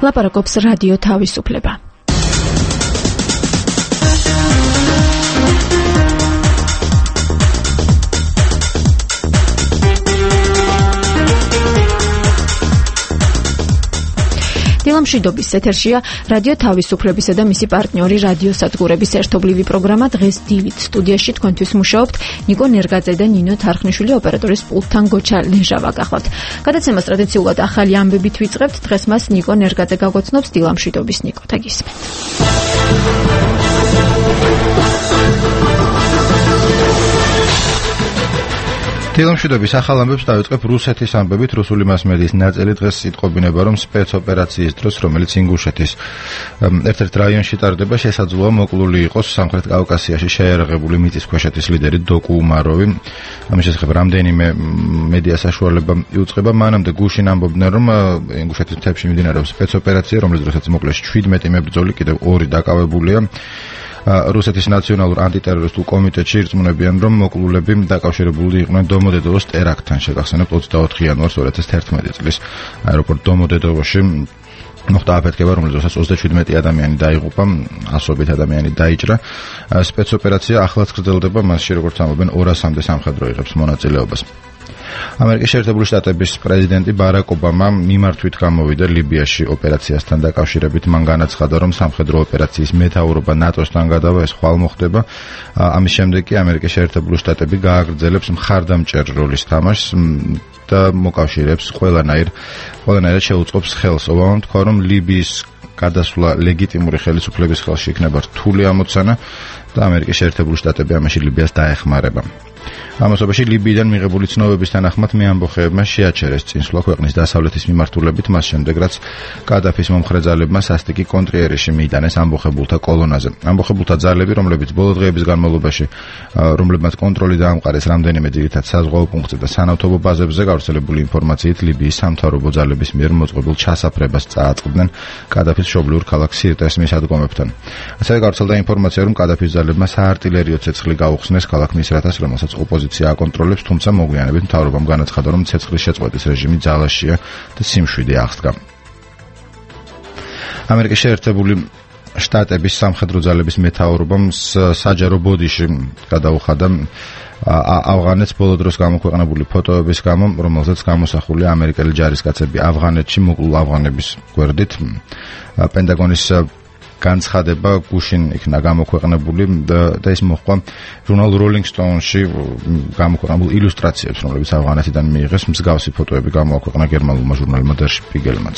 ლაპარაკობს რადიო თავისუფლება. დილამშვიდობის ეთერშია რადიო თავისუფლებისა და მისი პარტნიორი რადიოსადგურების ერთობლივი პროგრამა. დღეს დილით სტუდიაში თქვენთვის მუშაობთ ნიკო ნერგაძე და ნინო თარხნიშვილი, ოპერატორის პულტთან გოჩა ლეჟავა გახლავთ. გადაცემას ტრადიციულად ახალი ამბებით ვიწყებთ. დღეს მას ნიკო ნერგაძე გაგოცნობს. დილამშვიდობის ნიკო, დაგისმენთ. დილამშვიდობის ახალ ამბებს დავიწყებ რუსეთის ამბებით. რუსული მასმედიის ნაწილი დღეს იტყობინება, რომ სპეცოპერაციის დროს, რომელიც ინგუშეთის ერთ-ერთ რაიონში ტარდება, შესაძლოა მოკლული იყოს სამხრეთ კავკასიაში შეიარაღებული მიწისქვეშეთის ლიდერი დოკუ უმაროვი. ამის შესახებ რამდენიმე მედია საშუალება იუწყება. მანამდე გუშინ ამბობდნენ, რომ ინგუშეთის მთებში მიმდინარეობს სპეცოპერაცია, რომლის დროსაც მოკლეს 17 მებრძოლი, კიდევ 2 დაკავებულია. რუსეთის ნაციონალურ ანტიტერორისტულ კომიტეტში ირწმუნებიან, რომ მოკლულები დაკავშირებული იყვნენ დომოდედოვოს ტერაქტთან. შეგახსენებთ 24 იანვარს 2011 წლის აეროპორტ დომოდედოვოში მოხდა აფეთქება, რომლის დროსაც 37 ადამიანი დაიღუპა, ასობით ადამიანი დაიჭრა. სპეცოპერაცია ახლაც გრძელდება, მასში როგორც ამბობენ 200-მდე სამხედრო იღებს მონაწილეობას. ამერიკის შეერთებული შტატების პრეზიდენტი ბარაკ ობამა მიმართვით გამოვიდა ლიბიაში ოპერაციასთან დაკავშირებით. მან განაცხადა, რომ სამხედრო ოპერაციის მეთაურობა ნატოსთან გადავა, ეს ხვალ მოხდება. ამის შემდეგ კი ამერიკის შეერთებული შტატები გააგრძელებს მხარდამჭერ როლის თამაშს და მოკავშირეებს ყველანაირად შეუწყობს ხელს. ობამამ თქვა, რომ ლიბიის გადასვლა ლეგიტიმური ხელისუფლების ხელში იქნება რთული ამოცანა და ამერიკის შეერთებული შტატები ამაში ლიბიას დაეხმარება. ამასობაში ლიბიიდან მიღებული ცნობების თანახმად მეამბოხეებმა შეაჩერეს წინსვლა ქვეყნის დასავლეთის მიმართულებით, მას შემდეგ რაც კადაფის მომხრე ძალებმა სასტიკი კონტრიერიში მიიტანეს ამბოხებულთა კოლონაზე. ამბოხებულთა ძალები, რომლებიც ბოლო დღეების განმავლობაში რომლებმაც კონტროლი დაამყარეს რამდენიმე ძირითად საზღვაო პუნქტზე და სანავთობო ბაზებზე, გავრცელებული ინფორმაციით ლიბიის სამთავრობო ძალების მიერ მოწყობილ ჩასაფრებას წააწყდნენ კადაფის მშობლიურ ქალაქ სირტეს მისადგომებთან. ასევე გავრცელდა ინფორმაცია, რომ კადაფის ძალებმა საარტილერიო ცეცხლი გაუხსნეს ქალაქ მისრათას, რომელსაც ოპოზიცია აკონტროლებს, თუმცა მოგვიანებით მთავრობამ განაცხადა, რომ ცეცხლის შეწყვეტის რეჟიმი ძალაშია და სიმშვიდე აღსდგა. ამერიკის შეერთებული შტატების სამხედრო ძალების მეთაურობამ საჯარო ბოდიში გადაუხადა ავღანეთს ბოლო დროს გამოქვეყნებული ფოტოების გამო, რომელზეც გამოსახულია ამერიკელი ჯარისკაცები ავღანეთში მოკლულ ავღანების გვერდით. პენტაგონის განცხადება გუშინ იქნა გამოქვეყნებული და ის მოჰყვა ჟურნალ Rolling Stone-ში გამოქვეყნებულ ილუსტრაციებს, რომლებიც ავღანეთიდან მიიღეს. მსგავსი ფოტოები გამოაქვეყნა გერმანულმა ჟურნალმა Der Spiegelმაც.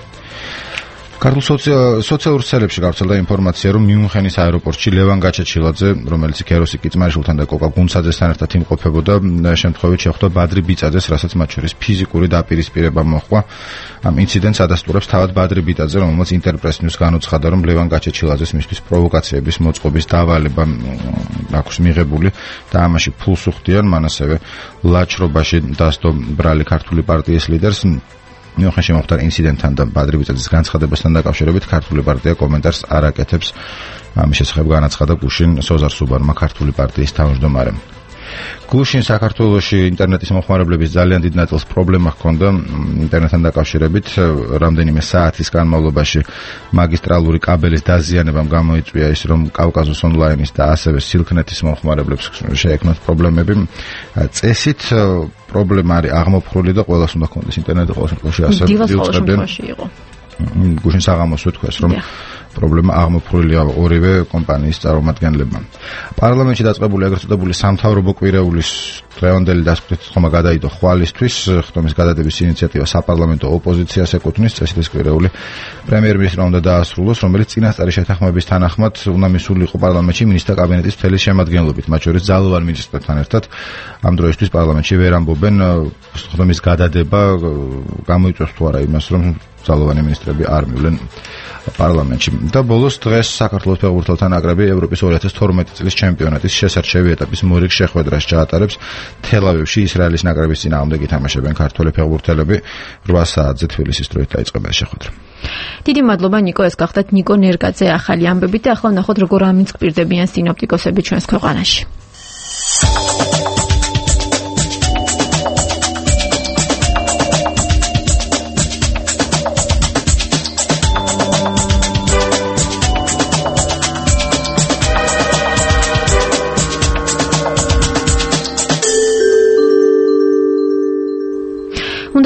ქართულ სოციალურ ქსელებში გავრცელდა ინფორმაცია, რომ მიუნხენის აეროპორტში ლევან გაჩეჩილაძე, რომელიც ქეროსი კიწმარიშვილთან და კოკა გუნცაძესთან ერთად იმყოფებოდა, შემთხვევით შეხვდა ბადრი ბიწაძეს, რასაც მათ შორის ფიზიკური დაპირისპირება მოჰყვა. ამ ინციდენტს ადასტურებს თავად ბადრი ბიწაძე, რომელმაც ინტერპრეს ნიუს განუცხადა, რომ ლევან გაჩეჩილაძეს მისთვის პროვოკაციების მოწყობის დავალება აქვს მიღებული და ამაში ფულს უხდიან. მან ასევე ლაჩრობაში დასდო ბრალი ქართული პარტიის ლიდერს. მიუხედავად მოხდარ ინციდენტთან და ბადრი ბიწაძის განცხადებასთან დაკავშირებით ქართული პარტია კომენტარს არ აკეთებს. ამის შესახებ განაცხადა გუშინ სოზარ სუბარმა, ქართული პარტიის თავმჯდომარემ. გუშინ საქართველოში ინტერნეტის მოხმარებლების ძალიან დიდ ნაწილს პრობლემა ჰქონდა ინტერნეტთან დაკავშირებით. რამდენიმე საათის განმავლობაში მაგისტრალური კაბელის დაზიანებამ გამოიწვია ის, რომ კავკასუს ონლაინის და ასევე სილქნეთის მომხმარებლებს შეექმნათ პრობლემები. წესით პრობლემა არის აღმოფხვრილი და ყველას უნდა ჰქონდეს ინტერნეტი ყოველ შემთხვევაში, ასე ვიუწყებდნენ. გუშინ საღამოს ვთქვეს, რომ პრობლემა აღმოფხვრილია ორივე კომპანიის წარმომადგენლებმა. პარლამენტში დაწყებული ეგრეთ წოდებული სამთავრობო კვირეულის დღევანდელი დასკვნითი ხომა გადაიდო ხვალისთვის. ხტომის გადადების ინიციატივა საპარლამენტო ოპოზიციას ეკუთვნის. წესით ეს კვირეული პრემიერ-მინისტრმა უნდა დაასრულოს, რომელიც წინასწარი შეთანხმების თანახმად უნდა მისულიყო პარლამენტში მინისტრთა კაბინეტის მთელი შემადგენლობით, მათ შორის ძალოვან მინისტრებთან ერთად. ამ დროისთვის პარლამენტში ვერ ამბობენ ხტომის გადადება გამოიწვევს თუ არა იმას, რომ ძალოვანი მინისტრები არ მივლენ პარლამენტში. და ბოლოს დღეს საქართველოს ფეხბურთელთა ნაკრები ევროპის 2012 წლის ჩემპიონატის შესარჩევი ეტაპის მორიგ შეხვედრას ჩაატარებს. თელ-ავივში ისრაელის ნაკრების წინააღმდეგ ითამაშებენ ქართველი ფეხბურთელები. 8 საათზე თბილისის დროით დაიწყება ეს შეხვედრა. დიდი მადლობა ნიკო, ეს გახდათ ნიკო ნერგაძე ახალი ამბებით და ახლა ნახოთ როგორ ამინწყპირდებიან სინოპტიკოსები ჩვენს ქვეყანაში.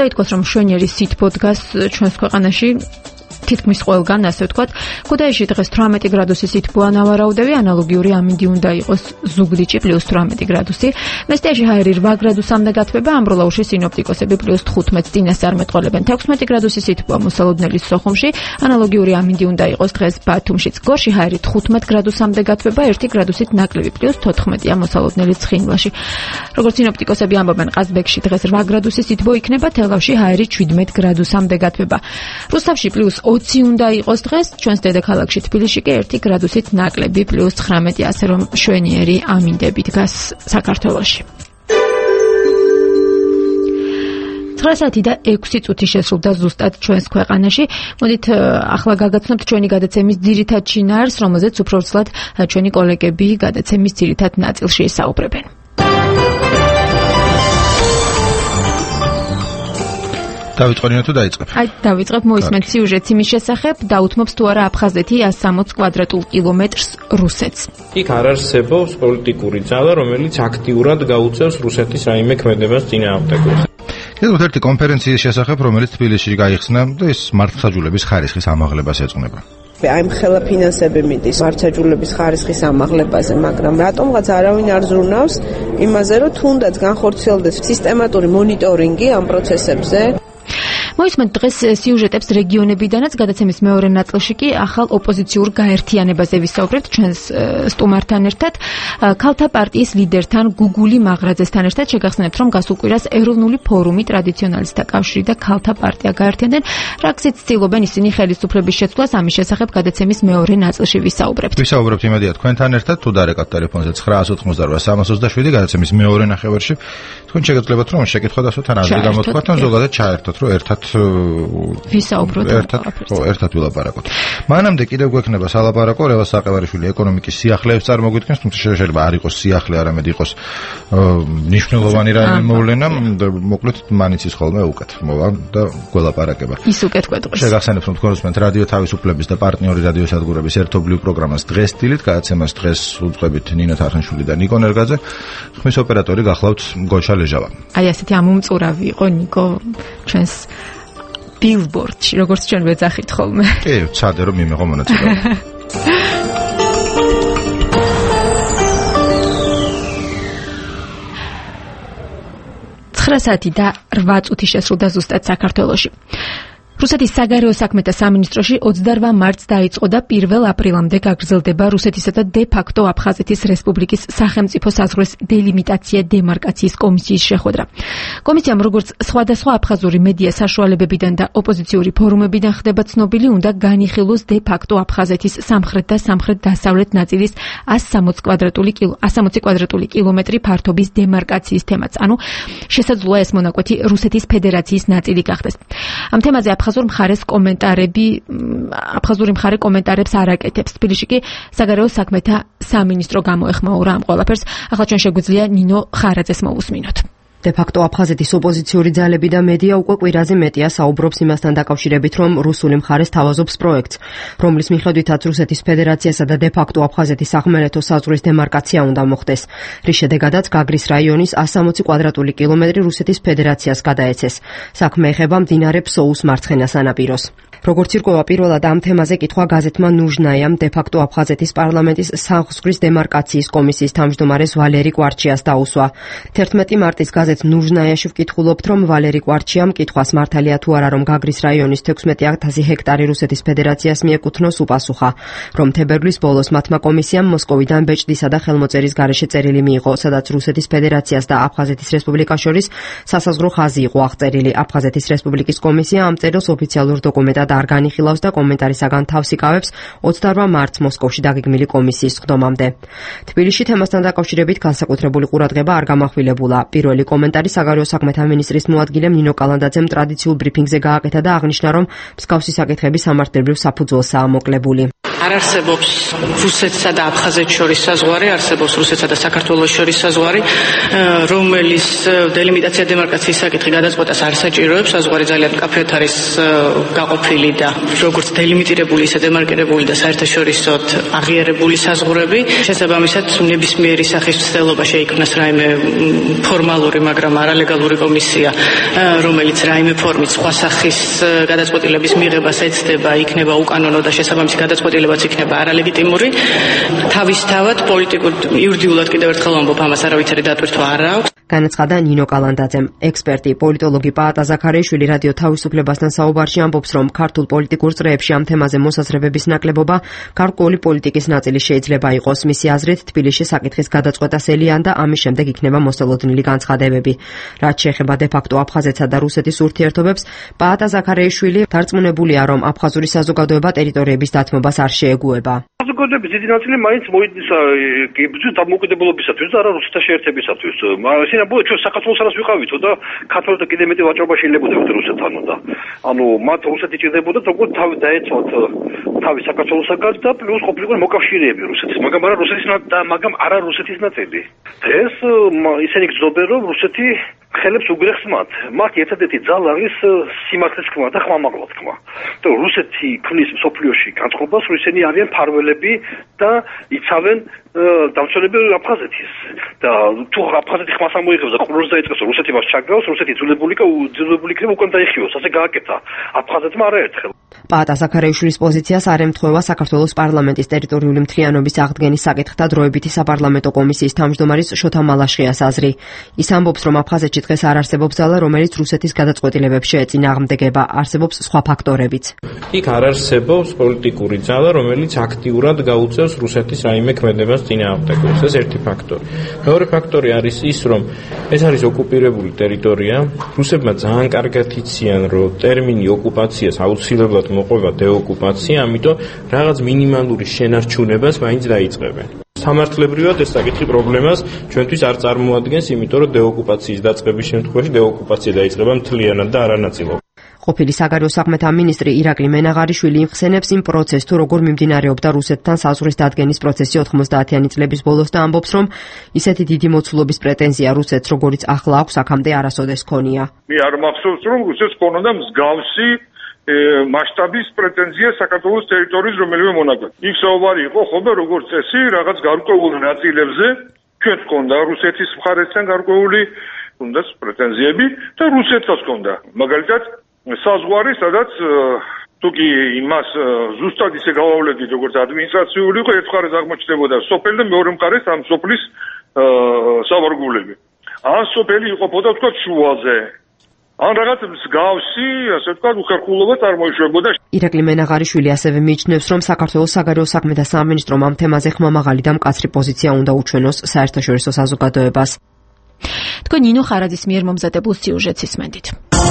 უნდა ითქვას, რომ მშვენიერი სითბო დგას ჩვენს ქვეყანაში თითქმის ყველგან, ასე ვთქვათ. ქუთაისში დღეს 18 გრადუსი სითბოა ნავარაუდები, ანალოგიური ამინდი უნდა იყოს ზუგდიდში +18 გრადუსი. მესტიაში ჰაერი 8 გრადუსამდე გათბება, ამბროლაურში სინოპტიკოსები +15 წინასწარ მეტყოლებენ. 16 გრადუსი სითბოა მოსალოდნელის სოხუმში, ანალოგიური ამინდი უნდა იყოს დღეს ბათუმშიც. გორში ჰაერი 15 გრადუსამდე გათბება, 1 გრადუსით ნაკლები, +14-ია მოსალოდნელი ცხინვალში. როგორც სინოპტიკოსები ამბობენ, ყაზბეგში დღეს 8 გრადუსი სითბო იქნება, თელავში ჰაერი 17 გრადუსამდე გათბება. რუსთავში +20 უნდა იყოს დღეს, ჩვენს დედაქალაქში თბილისში კი 1 გრადუსით ნაკლები, +19, ასე რომ მშვენიერი ამინდები დგას საქართველოში. 9 საათი და 6 წუთი შესრულდა ზუსტად ჩვენს ქვეყანაში. მოდით ახლა გაგაცნობთ ჩვენი გადაცემის ძირითად შინაარსს, რომელზეც უფრო ვრცლად ჩვენი კოლეგები გადაცემის ძირითად ნაწილში ესაუბრებენ. დავიწყოთ თუ დაიწყებ? აი, დავიწყებ, მოისმენთ სიუჟეტს იმის შესახებ, დაუთმობს თუ არა აფხაზეთი 160 კვადრატულ კილომეტრს რუსეთს. იქ არ არსებობს პოლიტიკური ძალა, რომელიც აქტიურად გაუწევს რუსეთის რაიმე ქმედებას წინააღმდეგ. ეს ერთი კონფერენციის შესახებ, რომელიც თბილისში გაიხსნა და ეს მართლმსაჯულების ხარისხის ამაღლებას ეძღვნება. აი ხელა ფინანსები მიდის მართლმსაჯულების ხარისხის ამაღლებაზე, მაგრამ რატომღაც არავინ არ ზრუნავს იმაზე, რომ თუნდაც განხორციელდეს სისტემატური მონიტორინგი ამ პროცესებზე. მოისმენთ დღეს სიუჟეტებს რეგიონებიდანაც, გადაცემის მეორე ნაწილში კი ახალ ოპოზიციურ გაერთიანებაზე ვისაუბრებთ ჩვენს სტუმართან ერთად. ქალთა პარტიის ლიდერთან გუგული მაღრაძესთან ერთად შეგახსენებთ, რომ გასულ კვირას ეროვნული ფორუმი, ტრადიციონალისტთა კავშირი და ქალთა პარტია გაერთიანდნენ. რაგზით ცდილობენ ისინი ხელისუფლების შეცვლას, ამის შესახებ გადაცემის მეორე ნაწილში ვისაუბრებთ. ვისაუბრებთ იმედია თქვენთან ერთად, თუ დარეკავთ ტელეფონზე 988-327 გადაცემის მეორე ნახევარში. თქვენ შეგეძლებათ რომ შეკითხვა დასვათ ან აზრი გამოთქვათ ან ზოგადად ჩაერთოთ, რომ ერთად ვისაუბროთ, ერთად ვილაპარაკოთ. მანამდე კიდევ გვექნება სალაპარაკო რევაზ საყევარიშვილი ეკონომიკის სიახლეებს წარმოგვიდგენს, თუმცა შეიძლება არ იყოს სიახლე, არამედ იყოს მნიშვნელოვანი რაიმე მოვლენა, მოკლედ მანიც ის ხოლმე უკეთ მოვა და გველაპარაკება. ის უკეთ გვეტყვის. შეგახსენებთ, რომ თქვენ უსმენთ რადიო თავისუფლების და პარტნიორი რადიოსადგურების ერთობლივ პროგრამას დღეს სტილით, გადაცემას დღეს უძღვებით ნინო თარხნიშვილი და ნიკო ნერგაძე, ხმის ოპერატორი გახლავთ გოშა ლეჟავა. აი ასეთი ამომწურავი იყო ნიკო ჩვენს ბილბორდში, როგორც ჩვენ ვეძახით ხოლმე. კი, ცადე რომ მიმეღო მონაწილეობა. 9 საათი და 8 წუთი შესრულდა ზუსტად საქართველოში. რუსეთის საგარეო საქმეთა სამინისტროში 28 მარტს დაიწყო და 1 აპრილამდე გაგრძელდება რუსეთისა და დე-ფაქტო აფხაზეთის რესპუბლიკის სახელმწიფო საზღვრის დელიმიტაცია დემარკაციის კომისიის შეხვედრა. კომისიამ როგორც სხვადასხვა აფხაზური მედია საშუალებებიდან და ოპოზიციური ფორუმებიდან ხდება ცნობილი, უნდა განიხილოს დე-ფაქტო აფხაზეთის სამხრეთ და სამხრეთ-დასავლეთ ნაწილის 160 კვადრატული კილომეტრი ფართობის დემარკაციის თემაც, ანუ შესაძლოა ეს მონაკვეთი რუსეთის ფედერაციის ნაწილი გახდეს. ამ თემაზე აფხაზური მხარე კომენტარებს არ აკეთებს. თბილისში კი საგარეო საქმეთა სამინისტრო გამოეხმაურა ამ ყველაფერს. ახლა ჩვენ შეგვიძლია ნინო ხარაძეს მოусმინოთ. დე-ფაქტო აფხაზეთის ოპოზიციური ძალები და მედია უკვე კვირაზე მეტია საუბრობს იმასთან დაკავშირებით, რომ რუსული მხარეს თავაზობს პროექტს, რომლის მიხედვითაც რუსეთის ფედერაციასა და დე-ფაქტო აფხაზეთის სახმელეთო საზღვრის დემარკაცია უნდა მოხდეს. რის შედეგადაც გაგრის რაიონის 160 კვადრატული კილომეტრი რუსეთის ფედერაციას გადაეცეს. საქმე ეხება მდინარე ფსოუს მარცხენა სანაპიროს. როგორც ირკვევა, პირველად ამ თემაზე კითხვა გაზეთმა ნუჟნაიამ დე-ფაქტო აფხაზეთის პარლამენტის საზღვრის დემარკაციის კომისიის თავმჯდომარეს ვალერი კვარჩიას დაუსვა. 11 მარტის გაზეთ ნუჟნაიაში ვკითხულობთ, რომ ვალერი კვარჩიამ კითხვას მართალია თუ არა, რომ გაგრის რაიონის 16,000 ჰექტარი რუსეთის ფედერაციას მიეკუთვნოს, უპასუხა, რომ თებერვლის ბოლოს მათმა კომისიამ მოსკოვიდან ბეჭდისა და ხელმოწერის გარეშე წერილი მიიღო, სადაც რუსეთის ფედერაციას და აფხაზეთის რესპუბლიკას შორის სასაზღვრო ხაზი იყო აღწერილი. აფხაზეთის რესპუბლიკის კომისია ამ წერილს ოფიციალურ დოკუმენტად არ განიხილავს და კომენტარისაგან თავს იკავებს 28 მარტს მოსკოვში დაგეგმილი კომისიის სხდომამდე. თბილისში თემასთან დაკავშირებით განსაკუთრებული ყურადღება არ გამახვილებულა. პირველი კომენტარი საგარეო საქმეთა მინისტრის მოადგილემ ნინო კალანდაძემ ტრადიციულ ბრიფინგზე გააკეთა და აღნიშნა, რომ მსგავსი საკითხები სამართლებრივ საფუძველსაა მოკლებული. არ არსებობს რუსეთსა და აფხაზეთს შორის საზღვარი, არსებობს რუსეთსა და საქართველოს შორის საზღვარი, რომელიც დელიმიტაცია დემარკაციის საკითხი გადაწყვეტას არ საჭიროებს. საზღვარი ძალიან მკაფიოდ არის გაყოფილი და როგორც დელიმიტირებული, ისე დემარკირებული და საერთაშორისოდ აღიარებული საზღვრები. შესაბამისად, ნებისმიერი სახის ცდელობა შეიქმნას რაიმე ფორმალური, მაგრამ არალეგალური კომისია, რომელიც რაიმე ფორმით სხვა სახის გადაწყვეტილების მიღებას ეცდება, იქნება უკანონო და შესაბამისი გადაწყვეტილებაც იქნება არალეგიტიმური. თავისთავად პოლიტიკურ იურიდიულად კიდევ ერთხელ ვამბობ, ამას არავითარი დატვირთვა არ აქვს. განაცხადა ნინო კალანდაძემ. ექსპერტი, პოლიტოლოგი პაატა ზაქარიაშვილი რადიო თავისუფლებასთან საუბარში ამბობს, რომ ქართულ პოლიტიკურ წრეებში ამ თემაზე მოსაზრებების ნაკლებობა გარკვეული პოლიტიკის ნაწილი შეიძლება იყოს. მისი აზრით, თბილისში საკითხის გადაწყვეტა სელიან და ამის შემდეგ იქნება მოსელოდნელი განცხადებები. რაც შეეხება დე-ფაქტო აფხაზეთსა და რუსეთის ურთიერთობებს, პაატა ზაქარიაშვილი დარწმუნებულია, რომ აფხაზური საზოგადოება ტერიტორიების დათმობას არ შეეგუება. საზოგადოების დიდი ნაწილი მაინც მოიდის ბრძვის დამოუკიდებლობისათვის და არა რუსეთთან შეერთებისათვის. ჩვენ საქართველოს არას ვიყავითო და ქართველთა კიდე მეტი ვაჭრობა შეიძლებოდა რუსეთთან და მათ რუსეთი ჭირდებოდა როგორც თავი დაეცვათ თავი საქართველოსაგან და პლუს ყოფილიყო მოკავშირეები რუსეთის, მაგრამ არა რუსეთის ნაწილი. დღეს ისინი გრძნობენ, რომ რუსეთი ხელებს უგრეხს მათ ერთადერთი ძალა არის სიმართლის თქმა და ხმამაღლა თქმა. და რუსეთი ქმნის სოფლიოში განწყობას, რომ ისინი არიან ფარველები და იცავენ დამცველები აფხაზეთის. და თუ აფხაზეთი ხმას ამოიღებს და ყურს დაიწყებს, რუსეთი მას ჩაგრავს, რუსეთი ძულებული იქნება უკან დაიხიოს, ასე გააკეთა. აფხაზეთმა არაერთხელ. პაატა ზაქარიაშვილის პოზიციას არ ემთხვევა საქართველოს პარლამენტის ტერიტორიული მთლიანობის აღდგენის საკითხთა დროებითი საპარლამენტო კომისიის თავმჯდომარის შოთა მალაშხიას აზრი. ის ამბობს, რომ აფხაზეთში დღეს არ არსებობს ძალა, რომელიც რუსეთის გადაწყვეტილებებს შეეწინააღმდეგება, არსებობს სხვა ფაქტორებიც. იქ არ არსებობს პოლიტიკური ძალა, რომელიც აქტიურად გაუწევს რუსეთის რაიმე ქმედებას წინააღმდეგობას. ეს ერთი ფაქტორი. მეორე ფაქტორი არის ის, რომ ეს არის ოკუპირებული ტერიტორია. რუსებმა ძალიან კარგად იციან, რომ ტერმინი ოკუპაციას აუცილებლად მოყვება დეოკუპაცია, ამიტომ რაღაც მინიმალური შენარჩუნებას მაინც დაიწყებენ. სამართლებრივად ეს საკითხი პრობლემას ჩვენთვის არ წარმოადგენს, იმიტომ რომ დეოკუპაციის დაწყების შემთხვევაში დეოკუპაცია დაიწყება მთლიანად და არანაწილად. ყოფილი საგარეო საქმეთა მინისტრი ირაკლი მენაღარიშვილი იხსენებს იმ პროცესს, თუ როგორ მიმდინარეობდა რუსეთთან საზღვრის დადგენის პროცესი 90-იანი წლების ბოლოს და ამბობს, რომ ისეთი დიდი მოცულობის პრეტენზია რუსეთს, როგორიც ახლა აქვს, აქამდე არასოდეს ჰქონია. მე არ მახსოვს, რომ რუსეთს ჰქონოდა მსგავსი მასშტაბის პრეტენზია საქართველოს ტერიტორიის რომელიმე მონაკვეთი. იქ საუბარი იყო ხოლმე როგორც წესი რაღაც გარკვეულ ნაწილებზე, ჩვენ ჰქონდა რუსეთის მხარესთან გარკვეული თუნდაც პრეტენზიები და რუსეთსაც ჰქონდა. მაგალითად, საზღვარი, სადაც თუკი იმას ზუსტად ისე გავავლენდით, როგორც ადმინისტრაციული იყო, ერთ მხარეს აღმოჩნდებოდა სოფელი და მეორე მხარეს ამ სოფლის სავარგულები. ან სოფელი იყოფოდა თქვა შუაზე. ან რაღაც მსგავსი, ასე ვთქვათ, უხერხულობა წარმოიშვებოდა. ირაკლი მენაღარიშვილი ასევე მიიჩნევს, რომ საქართველოს საგარეო საქმეთა სამინისტრომ ამ თემაზე ხმამაღალი და მკაცრი პოზიცია უნდა უჩვენოს საერთაშორისო საზოგადოებას. თქვენ ნინო ხარაძის მიერ მომზადებულ სიუჟეტს ისმენდით.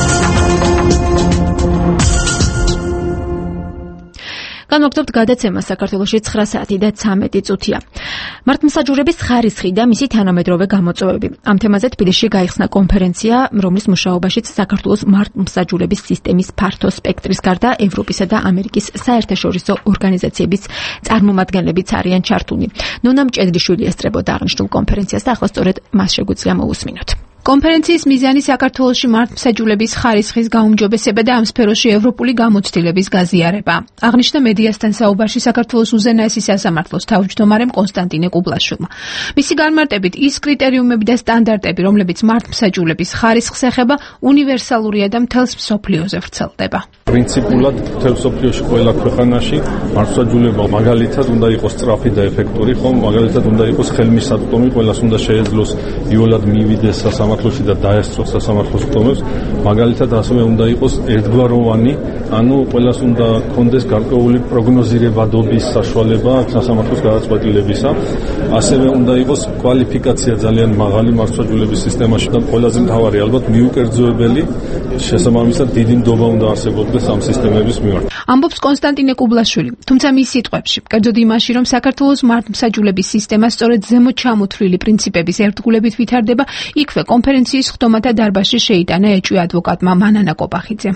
განვაგრძობთ გადაცემა საქართველოში 9 საათი და 13 წუთია. მართლმსაჯულების ხარისხი და მისი თანამედროვე გამოწვევები. ამ თემაზე თბილისში გაიხსნა კონფერენცია, რომლის მუშაობაშიც საქართველოს მართლმსაჯულების სისტემის ფართო სპექტრის გარდა ევროპისა და ამერიკის საერთაშორისო ორგანიზაციების წარმომადგენლებიც არიან ჩართული. ნონა მჭედლიშვილი ესწრებოდა აღნიშნულ კონფერენციას და ახლა სწორედ მას შეგვიძლია მოусმინოთ. კონფერენციის მიზანი საქართველოში მართლმსაჯულების ხარისხის გაუმჯობესება და ამ სფეროში ევროპული გამოცდილების გაზიარება. აღნიშნა მედიასთან საუბარში საქართველოს უზენაესი სასამართლოს თავმჯდომარემ კონსტანტინე კუბლაშვილმა. მისი განმარტებით, ის კრიტერიუმები და სტანდარტები, რომლებიც მართლმსაჯულების ხარისხს ეხება, უნივერსალურია და მთელს მსოფლიოზე ვრცელდება. პრინციპულად მთელ მსოფლიოში ყველა ქვეყანაში მართლმსაჯულება მაგალითად უნდა იყოს სწრაფი და ეფექტური, ხომ? მაგალითად უნდა იყოს ხელმისაწვდომი, ყველას უნდა შეეძლოს იოლად მივიდეს სასამართლოში და დაესწროს სასამართლოს ხტომებს. მაგალითად ასევე უნდა იყოს ერთგვაროვანი, ანუ ყველას უნდა კონდეს გარკვეული პროგნოზირებადობის საშუალება სასამართლოს გადაწყვეტილებისა. ასევე უნდა იყოს კვალიფიკაცია ძალიან მაღალი მართლმსაჯულების სისტემაში და ყველაზე მთავარი ალბათ მიუკერძოებელი შესაბამისად დიდი ნდობა უნდა არსებობდეს ამ სისტემების მიმართ. ამბობს კონსტანტინე კუბლაშვილი. თუმცა მის სიტყვებში, კერძოდ იმაში, რომ საქართველოს მართლმსაჯულების სისტემა სწორედ ზემოთ ჩამოთვლილი პრინციპების ერთგულებით ვითარდება, იქვე კონფერენციის ხდომათა დარბაზში შეიტანა ეჭვი ადვოკატმა მანანა კოპახიძემ.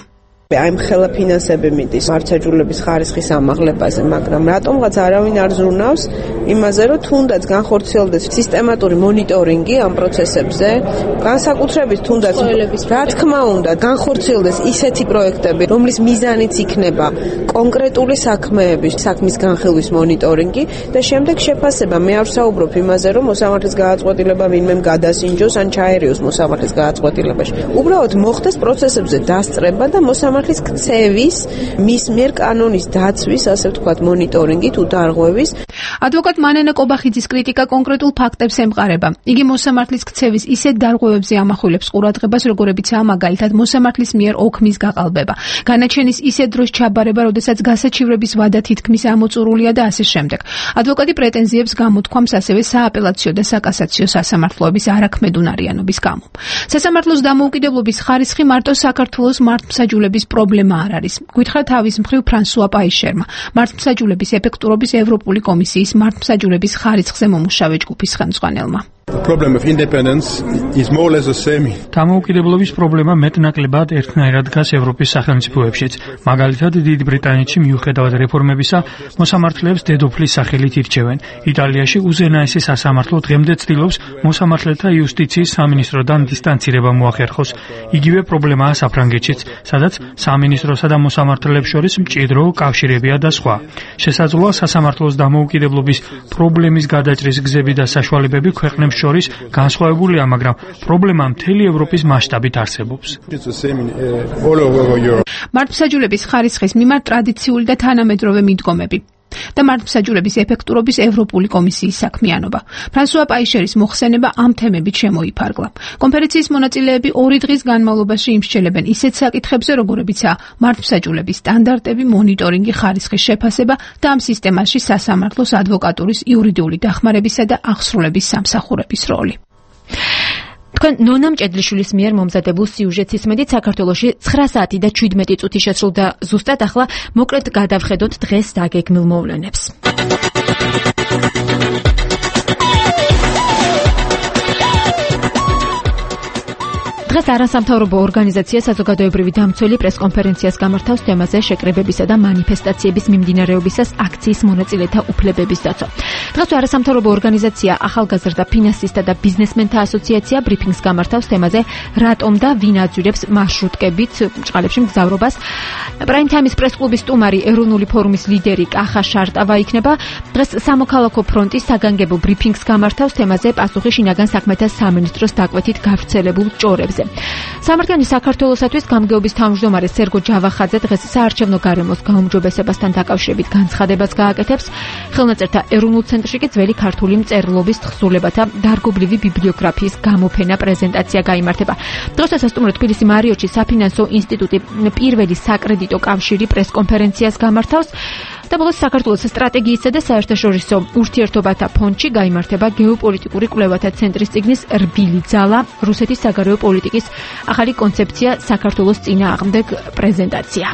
აი მხელა ფინანსები მიდის მარცხაჯულების ხარისხის ამაღლებაზე, მაგრამ რატომღაც არავინ არ ზრუნავს იმაზე, რომ თუნდაც განხორციელდეს სისტემატური მონიტორინგი ამ პროცესებზე, განსაკუთრებით თუნდაც რა თქმა უნდა განხორციელდეს ისეთი პროექტები, რომლის მიზანიც იქნება კონკრეტული საქმეების, საქმის განხილვის მონიტორინგი და შემდეგ შეფასება. მე არ ვსაუბრობ იმაზე, რომ მოსამართლის გადაწყვეტილება ვინმემ გადასინჯოს ან ჩაერიოს მოსამართლის გადაწყვეტილებაში. უბრალოდ მოხდეს პროცესებზე დასწრება და მოსამართლის ქცევის, მის მიერ კანონის დაცვის, ასე ვთქვათ, მონიტორინგი თუ დარღვევის. ადვოკატ მანენა კობახიძის კრიტიკა კონკრეტულ ფაქტებს ემყარება. იგი მოსამართლის ქცევის ისეთ დარღვევებზე ამახვილებს ყურადღებას, როგორებიცაა მაგალითად მოსამართლის მიერ ოქმის გაყალბება, განაჩენის ისეთ დროს ჩაბარება, როდესაც გასაჩივრების ვადა თითქმის ამოწურულია და ასე შემდეგ. ადვოკატი პრეტენზიებს გამოთქვამს ასევე სააპელაციო და საკასაციო სასამართლოების არაქმედუნარიანობის გამო. სასამართლოს დამოუკიდებლობის ხარისხი მარტო საქართველოს მართლმსაჯულების პრობლემა არ არის. გითხრა თავის მხრივ ფრანსუა პაიშერმა, მართლმსაჯულების ეფექტურობის ევროპული კომისიის მართლმსაჯულების ხარისხზე მომუშავე ჯგუფის ხელმძღვანელმა. The problem of independence is more or less the same. დამოუკიდებლობის პრობლემა მეტნაკლებად ერთნაირად დგას ევროპის სახელმწიფოებშიც. მაგალითად, დიდ ბრიტანეთში მიუხედავად რეფორმებისა, მოსამართლეებს დედოფლის სახელით ირჩევენ. იტალიაში უზენაესი სასამართლო დღემდე ცდილობს მოსამართლეთა იუსტიციის სამინისტროდან დისტანცირება მოახერხოს. იგივე პრობლემაა საფრანგეთშიც, სადაც სამინისტროსა და მოსამართლეებს შორის მჭიდრო კავშირებია და სხვა. შესაძლოა სასამართლოს დამოუკიდებლობის პრობლემის გადაჭრის გზები და საშუალებები ქვეყნებს შორის განსხვავებულია, მაგრამ პრობლემა მთელი ევროპის მასშტაბით არსებობს. მართლმსაჯულების ხარისხის მიმართ ტრადიციული და თანამედროვე მიდგომები და მართლმსაჯულების ეფექტურობის ევროპული კომისიის საქმიანობა. ფრანსუა პაიშერის მოხსენება ამ თემებით შემოიფარგლა. კონფერენციის მონაწილეები 2 დღის განმავლობაში იმსჩელებენ ისეთ საკითხებზე, როგორებიცაა მართლმსაჯულების სტანდარტები, მონიტორინგი, ხარისხის შეფასება და ამ სისტემაში სასამართლოს ადვოკატურის იურიდიული დახმარებისა და აღსრულების სამსახურების როლი. თქვენ ნონა მჭედლიშვილის მიერ მომზადებულ სიუჟეტს ისმენთ. საქართველოში 9 საათი და 17 წუთი შეცვლდა ზუსტად. ახლა მოკლედ გადავხედოთ დღეს დაგეგმილ მოვლენებს. დღეს არასამთავრობო ორგანიზაცია საზოგადოებრივი დამცველი პრესკონფერენციას გამართავს თემაზე შეკრებებისა და მანიფესტაციების მიმდინარეობისას აქციის მონაწილეთა უფლებების დაცვა. დღეს არასამთავრობო ორგანიზაცია ახალგაზრდა ფინანსისტთა და ბიზნესმენთა ასოციაცია ბრიფინგს გამართავს თემაზე რატომ და ვინ აძვირებს მარშრუტკებით ჭყალებში მგზავრობას. პრაიმ თაიმის პრესკლუბის სტუმარი ეროვნული ფორუმის ლიდერი კახა შარტავა იქნება. დღეს სამოქალაქო ფრონტის საგანგებო ბრიფინგს გამართავს თემაზე პასუხი შინაგან საქმეთა სამინისტროს დაკვეთით გავრცელებულ ჭორებზე. სამართლიანი საქართველოსათვის გამგეობის თავმჯდომარე სერგო ჯავახაძე დღეს საარჩევნო გარემოს გაუმჯობესებასთან დაკავშირებით განცხადებას გააკეთებს. ხელნაწერთა ეროვნულ ცენტრში კი ძველი ქართული მწერლობის თხზულებათა დარგობრივი ბიბლიოგრაფიის გამოფენა პრეზენტაცია გაიმართება. დღეს სასტუმრო თბილისი მარიოტში საფინანსო ინსტიტუტი პირველი საკრედიტო კავშირი პრესკონფერენციას გამართავს. და ბოლოს საქართველოს სტრატეგიისა და საერთაშორისო ურთიერთობათა ფონდში გაიმართება გეოპოლიტიკური კვლევათა ცენტრის წიგნის რბილი ძალა რუსეთის საგარეო პოლიტიკის ახალი კონცეფცია საქართველოს წინააღმდეგ პრეზენტაცია.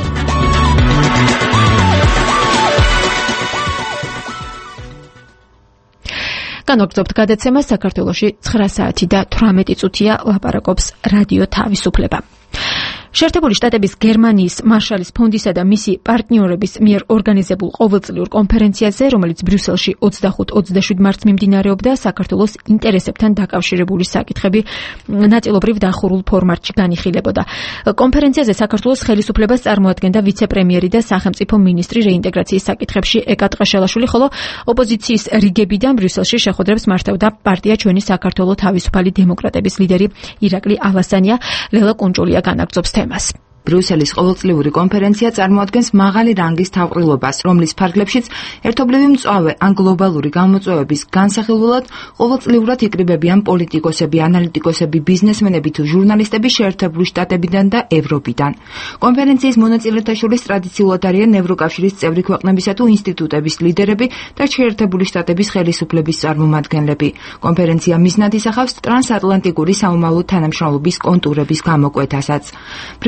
განვაგრძობთ გადაცემას. საქართველოში 9 საათი და 18 წუთია, ლაპარაკობს რადიო თავისუფლება. შეერთებული შტატების გერმანიის მარშალის ფონდისა და მისი პარტნიორების მიერ ორგანიზებულ ყოველწლიურ კონფერენციაზე, რომელიც ბრიუსელში 25-27 მარტს მიმდინარეობდა, საქართველოს ინტერესებთან დაკავშირებული საკითხები ნაწილობრივ დახურულ ფორმატში განიხილებოდა. კონფერენციაზე საქართველოს ხელისუფლებას წარმოადგენდა ვიცე-პრემიერი და სახელმწიფო მინისტრი რეინტეგრაციის საკითხებში ეკა ტყეშელაშვილი, ხოლო ოპოზიციის რიგებიდან ბრიუსელში შეხვედრებს მართავდა პარტია ჩვენი საქართველო თავისუფალი დემოკრატების ლიდერი ირაკლი ალასანია. ლელა კუნჭულია განაგრძობს თემას. ბრიუსელის ყოველწლიური კონფერენცია წარმოადგენს მაღალი რანგის თავყრილობას, რომლის ფარგლებშიც ერთობლივი მწვავე ან გლობალური გამოწვევების განსახილველად ყოველწლიურად იკრიბებიან პოლიტიკოსები, ანალიტიკოსები, ბიზნესმენები თუ ჟურნალისტები შეერთებული შტატებიდან და ევროპიდან. კონფერენციის მონაწილეთა შორის ტრადიციულად არიან ევროკავშირის წევრი ქვეყნებისა თუ ინსტიტუტების ლიდერები და შეერთებული შტატების ხელისუფლების წარმომადგენლები. კონფერენცია მიზნად ისახავს ტრანსატლანტიკური საომავლო თანამშრომლობის კონტურების გამოკვეთასაც. ბრიუსელის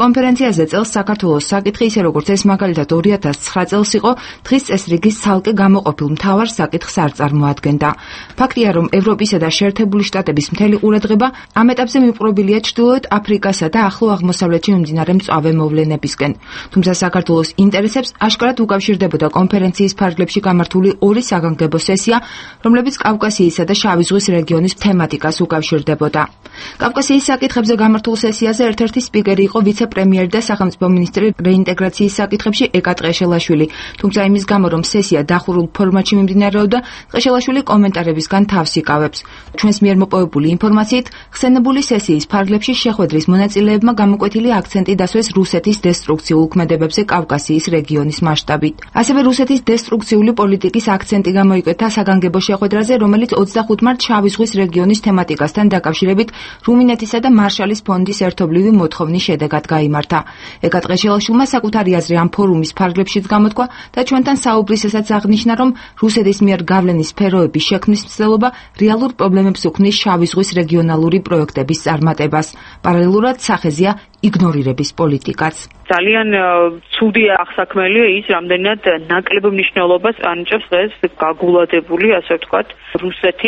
კონფერენციაზე წელს საქართველოს საკითხი ისე როგორც ეს მაგალითად 2009 წელს იყო, დღის წესრიგის ცალკე გამოყოფილ მთავარ საკითხს არ წარმოადგენდა. ფაქტია, რომ ევროპისა და შეერთებული შტატების მთელი ყურადღება ამ ეტაპზე მიპყრობილია ჩრდილოეთ აფრიკასა და ახლო აღმოსავლეთში მიმდინარე მწვავე მოვლენებისკენ. თუმცა საქართველოს ინტერესებს აშკარად უკავშირდებოდა კონფერენციის ფარგლებში გამართული ორი საგანგებო სესია, რომლებიც კავკასიისა და შავი ზღვის რეგიონის თემატიკას უკავშირდებოდა. კავკასიის საკითხებზე გამართულ სესიაზე ერთ-ერთი სპიკერი იყო ვიცე-პრემიერი და სახელმწიფო მინისტრი რეინტეგრაციის საკითხებში ეკა ტყეშელაშვილი. თუმცა იმის გამო, რომ სესია დახურულ ფორმატში მიმდინარეობდა, ტყეშელაშვილი კომენტარებისგან თავს იკავებს. ჩვენს მიერ მოპოვებული ინფორმაციით, ხსენებული სესიის ფარგლებში შეხვედრის მონაწილეებმა გამოკვეთილი აქცენტი დასვეს რუსეთის დესტრუქციულ ქმედებებზე კავკასიის რეგიონის მასშტაბით. ასევე რუსეთის დესტრუქციული პოლიტიკის აქცენტი გამოიკვეთა საგანგებო შეხვედრაზე, რომელიც 25 მარტს შავი ზღვის რეგიონის თემატიკასთან დაკავშირებით რუმინეთისა და მარშალის ფონდის ერთობლივი მოთხოვნის შედეგად გაიმართა. ეკა ტყეშელაშვილმა საკუთარი აზრი ამ ფორუმის ფარგლებშიც გამოთქვა და ჩვენთან საუბრისასაც აღნიშნა, რომ რუსეთის მიერ გავლენის სფეროების შექმნის მცდელობა რეალურ პრობლემებს უქმნის შავი ზღვის რეგიონალური პროექტების წარმატებას. პარალელურად სახეზეა იგნორირების პოლიტიკაც. ძალიან ცუდი აღსაქმელია ის, რამდენად ნაკლებ მნიშვნელობას ანიჭებს ეს გაგულადებული, ასე ვთქვათ, რუსეთი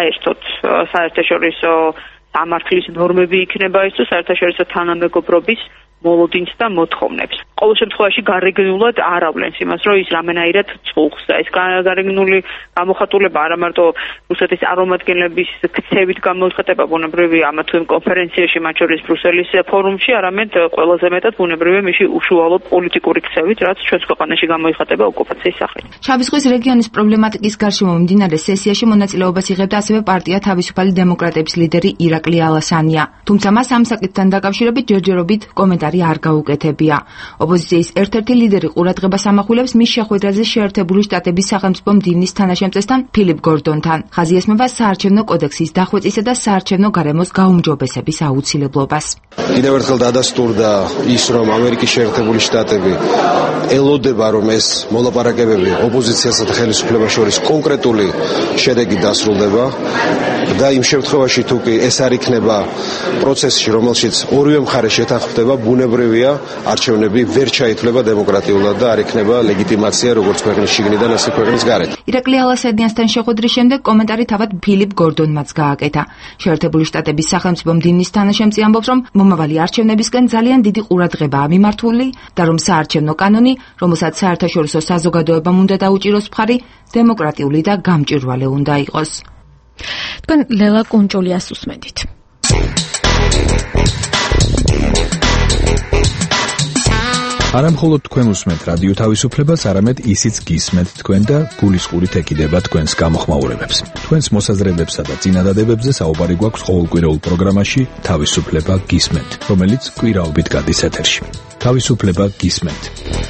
საერთაშორისო სამართლის ნორმები იქნება ის თუ საერთაშორისო თანამეგობრობის მოლოდინს და მოთხოვნებს. ყოველ შემთხვევაში გარეგნულად არ ავლენს იმას, რომ ის რამენაირად წუხს და ეს გარეგნული გამოხატულება არა მარტო რუსეთის წარმომადგენლების ქცევით გამოიხატება ბუნებრივია ამა თუ იმ კონფერენციაში, მათ შორის ბრუსელის ფორუმში, არამედ ყველაზე მეტად ბუნებრივია მისი უშუალო პოლიტიკური ქცევით, რაც ჩვენს ქვეყანაში გამოიხატება ოკუპაციის სახით. შავი ზღვის რეგიონის პრობლემატიკის გარშემო მიმდინარე სესიაში მონაწილეობას იღებდა ასევე პარტია თავისუფალი დემოკრატების ლიდერი ირაკლი ალასანია. თუმცა მას ამ საკითხთან დაკავშირებით ჯერჯერობით კომენტარი არ გაუკეთებია. ოპოზიციის ერთ-ერთი ლიდერი ყურადღებას ამახვილებს მის შეხვედრაზე შეერთებული შტატების სახელმწიფო მდივნის თანაშემწესთან ფილიპ გორდონთან. ხაზი ესმება საარჩევნო კოდექსის დახვეწისა და საარჩევნო გარემოს გაუმჯობესების აუცილებლობას. კიდევ ერთხელ დადასტურდა ის, რომ ამერიკის შეერთებული შტატები ელოდება, რომ ეს მოლაპარაკებები ოპოზიციასა და ხელისუფლებას შორის კონკრეტული შედეგი დასრულდება და იმ შემთხვევაში თუ კი ეს არ იქნება პროცესში, რომელშიც ორივე მხარე შეთანხმდება, ბუნებრივია არჩევნები ვერ ჩაითვლება დემოკრატიულად და არ იქნება ლეგიტიმაცია როგორც ქვეყნის შიგნიდან, ასე ქვეყნის გარეთ. ირაკლი ალასანიასთან შეხვედრის შემდეგ კომენტარი თავად ფილიპ გორდონმაც გააკეთა. შეერთებული შტატების სახელმწიფო მდივნის თანაშემწე ამბობს, რომ მომავალი არჩევნებისკენ ძალიან დიდი ყურადღებაა მიმართული და რომ საარჩევნო კანონი, რომელსაც საერთაშორისო საზოგადოებამ უნდა დაუჭიროს მხარი, დემოკრატიული და გამჭვირვალე უნდა იყოს. თქვენ ლელა კუნჭულიას უსმენთ. არა მხოლოდ თქვენ უსმენთ რადიო თავისუფლებას, არამედ ისიც გისმენთ თქვენ და გულისყურით ეკიდება თქვენს გამოხმაურებებს. თქვენს მოსაზრებებსა და წინადადებებზე საუბარი გვაქვს ყოველკვირეულ პროგრამაში თავისუფლება გისმენთ, რომელიც კვირაობით გადის ეთერში. თავისუფლება გისმენთ.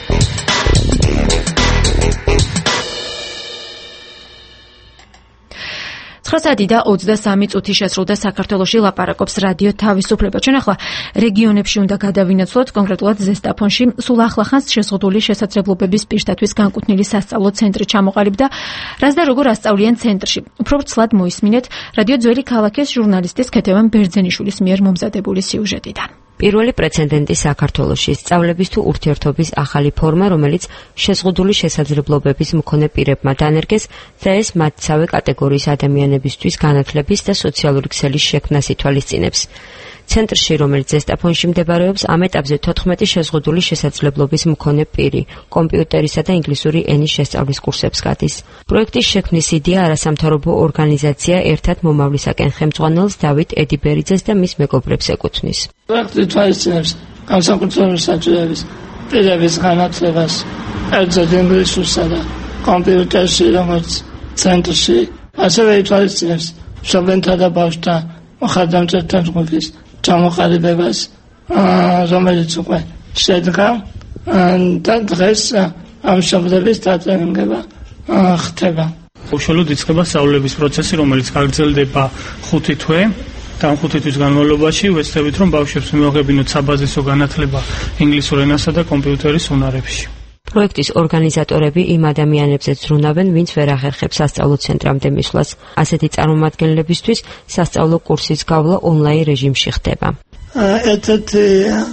ხასადი და 23 წუთი შესრულდა საქართველოში ლაპარაკობს რადიო თავისუფლება. ჩვენ ახლა რეგიონებში უნდა გადავინაცვლოთ, კონკრეტულად ზესტაფონში სულ ახლახანს შეზღუდული შესაძლებლობების პირთათვის განკუთვნილი სასწავლო ცენტრი ჩამოყალიბდა. რას და როგორ ასწავლიან ცენტრში? უფრო ვრცლად მოისმინეთ რადიო ძველი ქალაქის ჟურნალისტის ქეთევან ბერძენიშვილის მიერ მომზადებული სიუჟეტიდან. პირველი პრეცედენტი საქართველოში სწავლების თუ ურთიერთობის ახალი ფორმა, რომელიც შეზღუდული შესაძლებლობების მქონე პირებმა დანერგეს და ეს მათსავე კატეგორიის ადამიანებისთვის განათლების და სოციალური ქსელის შექმნას ითვალისწინებს. ცენტრში, რომელიც ზესტაფონში მდებარეობს, ამ ეტაპზე 14 შეზღუდული შესაძლებლობის მქონე პირი კომპიუტერისა და ინგლისური ენის შესწავლის კურსებს გადის. პროექტის შექმნის იდეა არასამთავრობო ორგანიზაცია ერთად მომავლისაკენ ხელმძღვანელს დავით ედიბერიძეს და მის მეგობრებს ეკუთვნის. პროექტი თვალისწინებს განსაკუთრებული საჭიროების პირების განათლებას ერთად ინგლისურსა და კომპიუტერში, როგორც ცენტრში, ასევე ითვალისწინებს მშობლთა და ბავშვთა მოხალისეთა ჯგუფის ჩამოყალიბებას, რომელიც უკვე შედგა და დღეს ამ მშობლების დაწერილება ხდება. უშუალოდ იწყება სწავლების პროცესი, რომელიც გაგრძელდება 5 თვე. და ამ 5 თვის განმავლობაში ვეცდებით, რომ ბავშვებს მივაღებინოთ საბაზისო განათლება ინგლისურ ენასა და კომპიუტერის უნარებში. პროექტის ორგანიზატორები იმ ადამიანებზეც ზრუნავენ, ვინც ვერ ახერხებს სასწავლო ცენტრამდე მისვლას. ასეთი წარმომადგენლებისთვის სასწავლო კურსის გავლა ონლაინ რეჟიმში ხდება. ერთ-ერთი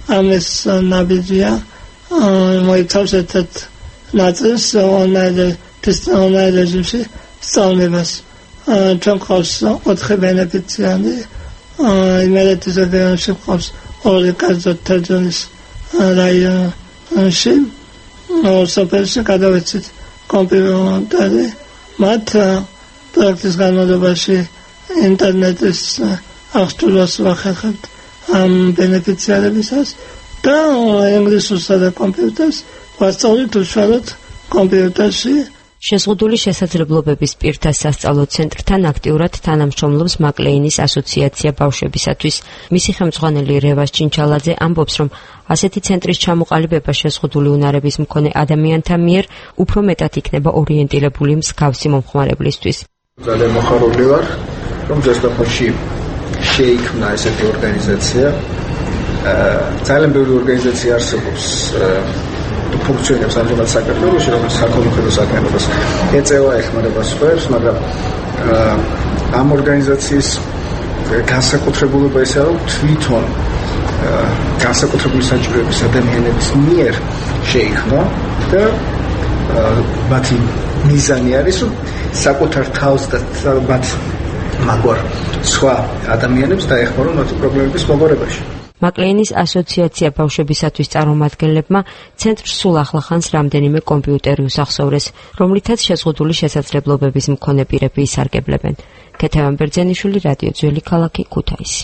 ამის ნაბიჯია მოიცავს ერთ ნაწილს online რეჟიმში სწავლებას. ჩვენ ყავს 4 ბენეფიციანტი, იმერეთის რეგიონში ყავს 2 კერძო თერჯოლის რაიონში, სოფელში გადავეცით კომპიუტერი, მათ პროექტის განმავლობაში ინტერნეტის აღჭურვას ვახერხებთ ამ ბენეფიციარებისას და ინგლისურსა და კომპიუტერს ვასწავლით უშუალოდ კომპიუტერში. შეზღუდული შესაძლებლობების პირთა სასწავლო ცენტრთან აქტიურად თანამშრომლობს მაკლეინის ასოციაცია ბავშვებისათვის. მისი ხელმძღვანელი რევას ჩინჩალაძე ამბობს, რომ ასეთი ცენტრის ჩამოყალიბება შეზღუდული უნარების მქონე ადამიანთა მიერ უფრო მეტად იქნება ორიენტირებული მსგავსი მომხმარებლისთვის. ძალიან მოხარული ვარ, რომ ზესტაფონში შეიქმნა ესეთი ორგანიზაცია. ძალიან ბევრი ორგანიზაცია არსებობს ფუნქციონირებს ამჟამად საქართველოში, რომელიც საქველმოქმედო საქმიანობას ეწევა, ეხმარება სხვებს, მაგრამ ამ ორგანიზაციის განსაკუთრებულობა ისაა, რომ თვითონ განსაკუთრებული საჭიროების ადამიანების მიერ შეიქმნა და მათი მიზანი არის, რომ საკუთარ თავს და მათ მაგვარ სხვა ადამიანებს დაეხმარონ მათი პრობლემების მოგვარებაში. მაკლეინის ასოციაცია ბავშვებისათვის წარმომადგენლებმა ცენტრს სულ ახლახანს რამდენიმე კომპიუტერი უსახსოვრეს, რომლითაც შეზღუდული შესაძლებლობების მქონე პირები ისარგებლებენ. ქეთევან ბერძენიშვილი, რადიო ძველი ქალაქი, ქუთაისი.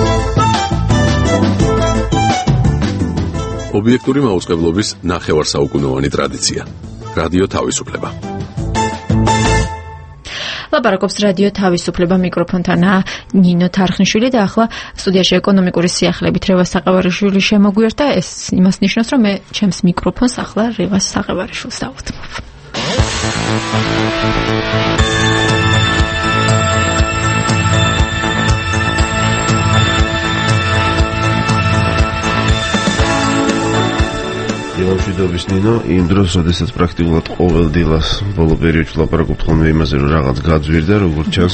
ობიექტური მაუწყებლობის ნახევარსაუკუნოვანი ტრადიცია. რადიო თავისუფლება. ლაპარაკობს რადიო თავისუფლება, მიკროფონთან ნინო თარხნიშვილი და ახლა სტუდიაში ეკონომიკური სიახლებით რევას საყევარიშვილი შემოგვიერთდა. ეს იმას ნიშნავს, რომ მე ჩემს მიკროფონს ახლა რევას საყევარიშვილს დავუთმობ. მშვიდობის ნინო, იმ დროს, როდესაც პრაქტიკულად ყოველ დილას ბოლო პერიოდში ლაპარაკობთ ხოლმე იმაზე, რომ რაღაც გაძვირდა, როგორც ჩანს,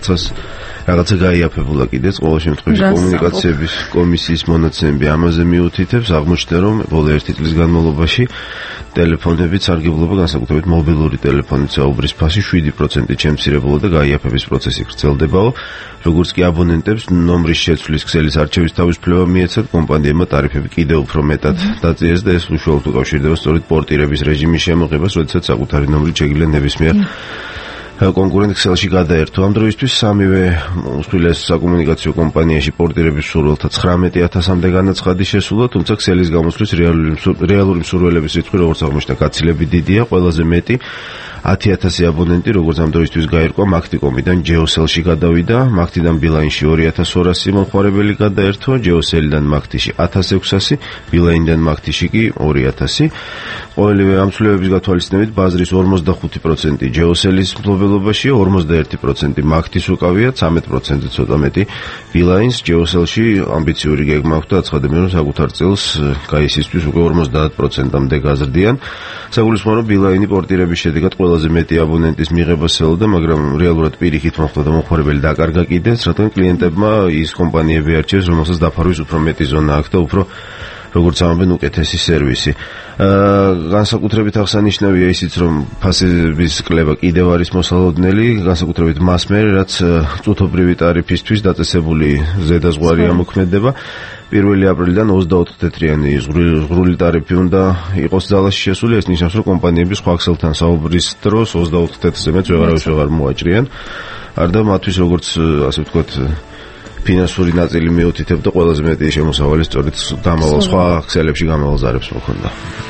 რაღაცა გაიაფებულა კიდეც. ყოველ შემთხვევაში კომუნიკაციების კომისიის მონაცემები ამაზე მიუთითებს, აღმოჩნდა, რომ ბოლო 1 წლის განმავლობაში ტელეფონებით სარგებლობა, განსაკუთრებით მობილური ტელეფონით საუბრის ფასი 7% შემცირებულა და გაიაფების პროცესი გრძელდებაო. როგორც კი აბონენტებს ნომრის შეცვლის ქსელის არჩევის თავისუფლება მიეცათ, კომპანიებმა ტარიფები კიდევ უფრო მეტად დაწიეს და ეს უშუალოდ უკავშირდება სწორედ პორტირების რეჟიმის შემოღებას, როდესაც საკუთარი ნომრით შეგიძლია ნებისმიერ კონკურენტ ქსელში გადაერთო. ამ დროისთვის სამივე უსხვილეს საკომუნიკაციო კომპანიაში პორტირების მსურველთა 19,000-მდე განაცხადი შესულა, თუმცა ქსელის გამოსვლის რეალური მსურველების რიცხვი, როგორც აღმოჩნდა, გაცილებით დიდია. ყველაზე მეტი 10,000 აბონენტი, როგორც ამ დროისთვის გაირკვა, მაქტიკომიდან ჯეოსელში გადავიდა, მაქტიდან ბილაინში 2,200 მომხმარებელი გადაერთო, ჯეოსელიდან მაქტიში 1,600, ბილაინიდან მაქტიში კი 2,000. ყოველივე ამ ცვლილებების გათვალისწინებით ბაზრის 45% ჯეოსელის მფლობელობაში, 51% მაქტის უკავია, 13% ცოტა მეტი ბილაინს. ჯეოსელში ამბიციური გეგმა აქვს და აცხადებენ, რომ საკუთარ წელს გაისისთვის უკვე 50%-მდე გაზრდიან. საგულისხმოა, რომ ბილაინი პორტირების შედეგად ყველაზე მეტი აბონენტის მიღებას ელოდა, მაგრამ რეალურად პირიქით მოხდა და მომხმარებელი დაკარგა კიდეც, რადგან კლიენტებმა ის კომპანიები არჩევს, რომელსაც დაფარვის უფრო მეტი ზონა აქვს და უფრო, როგორც ამბობენ, უკეთესი სერვისი. განსაკუთრებით აღსანიშნავია ისიც, რომ ფასების კლება კიდევ არის მოსალოდნელი, განსაკუთრებით მას მერე, რაც წუთობრივი ტარიფისთვის დაწესებული ზედაზღვარი ამოქმედება. 1 აპრილიდან 24 თეთრიანი ზღვრული ტარიფი უნდა იყოს ძალაში შესული. ეს ნიშნავს, რომ კომპანიები სხვა ქსელთან საუბრის დროს 24 თეთრზე მეტს ვეღარ მოაჭრიან. არდა მათთვის, როგორც ასე ვთქვათ, ფინანსური ნაწილი მიუთითებ და ყველაზე მეტი შემოსავალი სწორედ სხვა ქსელებში გამავალზარებს მოქონდა.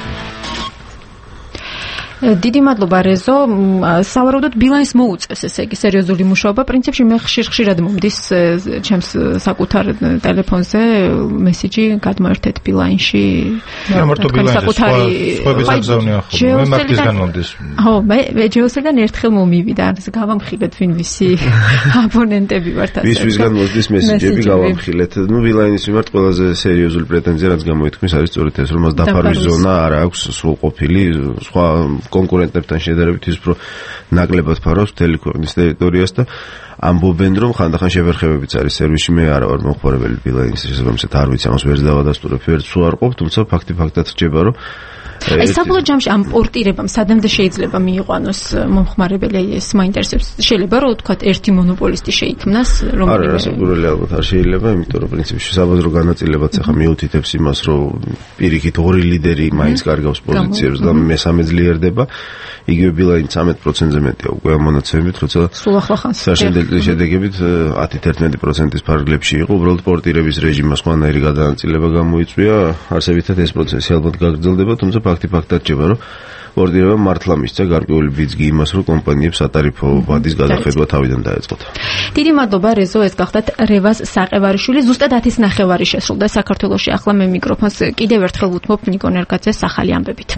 დიდი მადლობა რეზო. სავარაუდოდ ბილაინს მოუწევს ესე იგი სერიოზული მუშაობა. პრინციპში მე ხშირად მომდის ჩემს საკუთარ ტელეფონზე მესიჯი გადმოერთეთ ბილაინში. რა მარტო ბილაინში სხვების აგზავნია ხოლმე. მე მარტისგან მომდის. ხო, მე ჯეოსელგან ერთხელ მომივიდა. ასე გავამხილეთ ვინ ვისი აბონენტები ვართ ასე. ვისგან მომდის მესიჯები გავამხილეთ. ნუ ბილაინის მიმართ ყველაზე სერიოზული პრეტენზია რაც გამოითქმის არის სწორედ ეს, რომ მას დაფარვის ზონა არ აქვს სრულყოფილი სხვა კონკურენტებთან შედარებით ის უფრო ნაკლებად ფარავს მთელი ქვეყნის ტერიტორიას და ამბობენ რომ ხანდახან შევერხებებიც არის სერვისში მე არა ვარ მომხმარებელი ბილაინის შესაბამისად არ ვიცი ამას ვერ დავადასტურებ ვერც თუ არ ყოფ თუმცა ფაქტად რჩება რომ აი საბოლოო ჯამში ამ პორტირებამ სადამდე შეიძლება მიიყვანოს მომხმარებელი ეს მაინტერესებს შეიძლება რომ თქვა ერთი მონოპოლისტი შეიქმნას არა რასაკურველი ალბათ არ შეიძლება იმიტომ რომ პრინციპში საბაზრო განაწილებაც ახლა მიუთითებს იმას რომ პირიქით ორი ლიდერი მაინც კარგავს პოზიციებს და მესამე ძლიერდება იგივე ბილაინი 13%-ზე მეტია უკვე ამონაცემებით როცა სულ ახლახანს შედეგებით 10-11%-ის ფარგლებში იყო უბრალოდ პორტირების რეჟიმმა სხვანაირი გადანაწილება გამოიწვია არსებითად ეს პროცესი ალბათ გაგრძელდება თუმცა ფაქტად რჩება რომ პორტირებამ მართლა მისცა გარკვეული ბიძგი იმას რომ კომპანიებს სატარიფო ბადის გადახედვა თავიდან დაეწყოთ. დიდი მადლობა რეზო ეს გახდათ რევაზ საყევარიშვილი ზუსტად 10:09 შესრულდა საქართველოში ახლა მე მიკროფონს კიდევ ერთხელ უთმობ ნიკო ნერგაძეს ახალი ამბებით.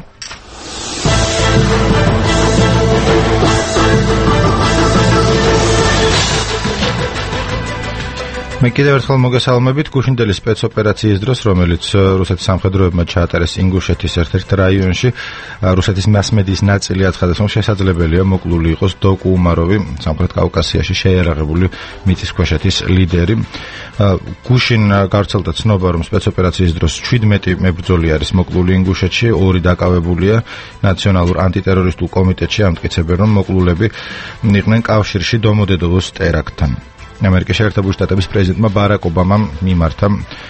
მე კიდევ ერთხელ მოგესალმებით გუშინდელი სპეცოპერაციის დროს, რომელიც რუსეთის სამხედროებმა ჩაატარეს ინგუშეთის ერთ-ერთ რაიონში, რუსეთის მასმედიის ნაწილი აცხადებს, რომ შესაძლებელია მოკლული იყოს დოკუ უმაროვი, სამხრეთ კავკასიაში შეიარაღებული მიწისქვეშეთის ლიდერი. გუშინ გავრცელდა ცნობა, რომ სპეცოპერაციის დროს 17 მებრძოლი არის მოკლული ინგუშეთში, 2 დაკავებულია ნაციონალურ ანტიტერორისტულ კომიტეტში, ამტკიცებენ, რომ მოკლულები იყვნენ კავშირში დომოდედოვოს ტერაქტთან. ამერიკის შეერთებული შტატების პრეზიდენტმა ბარაკ ობამამ მიმართა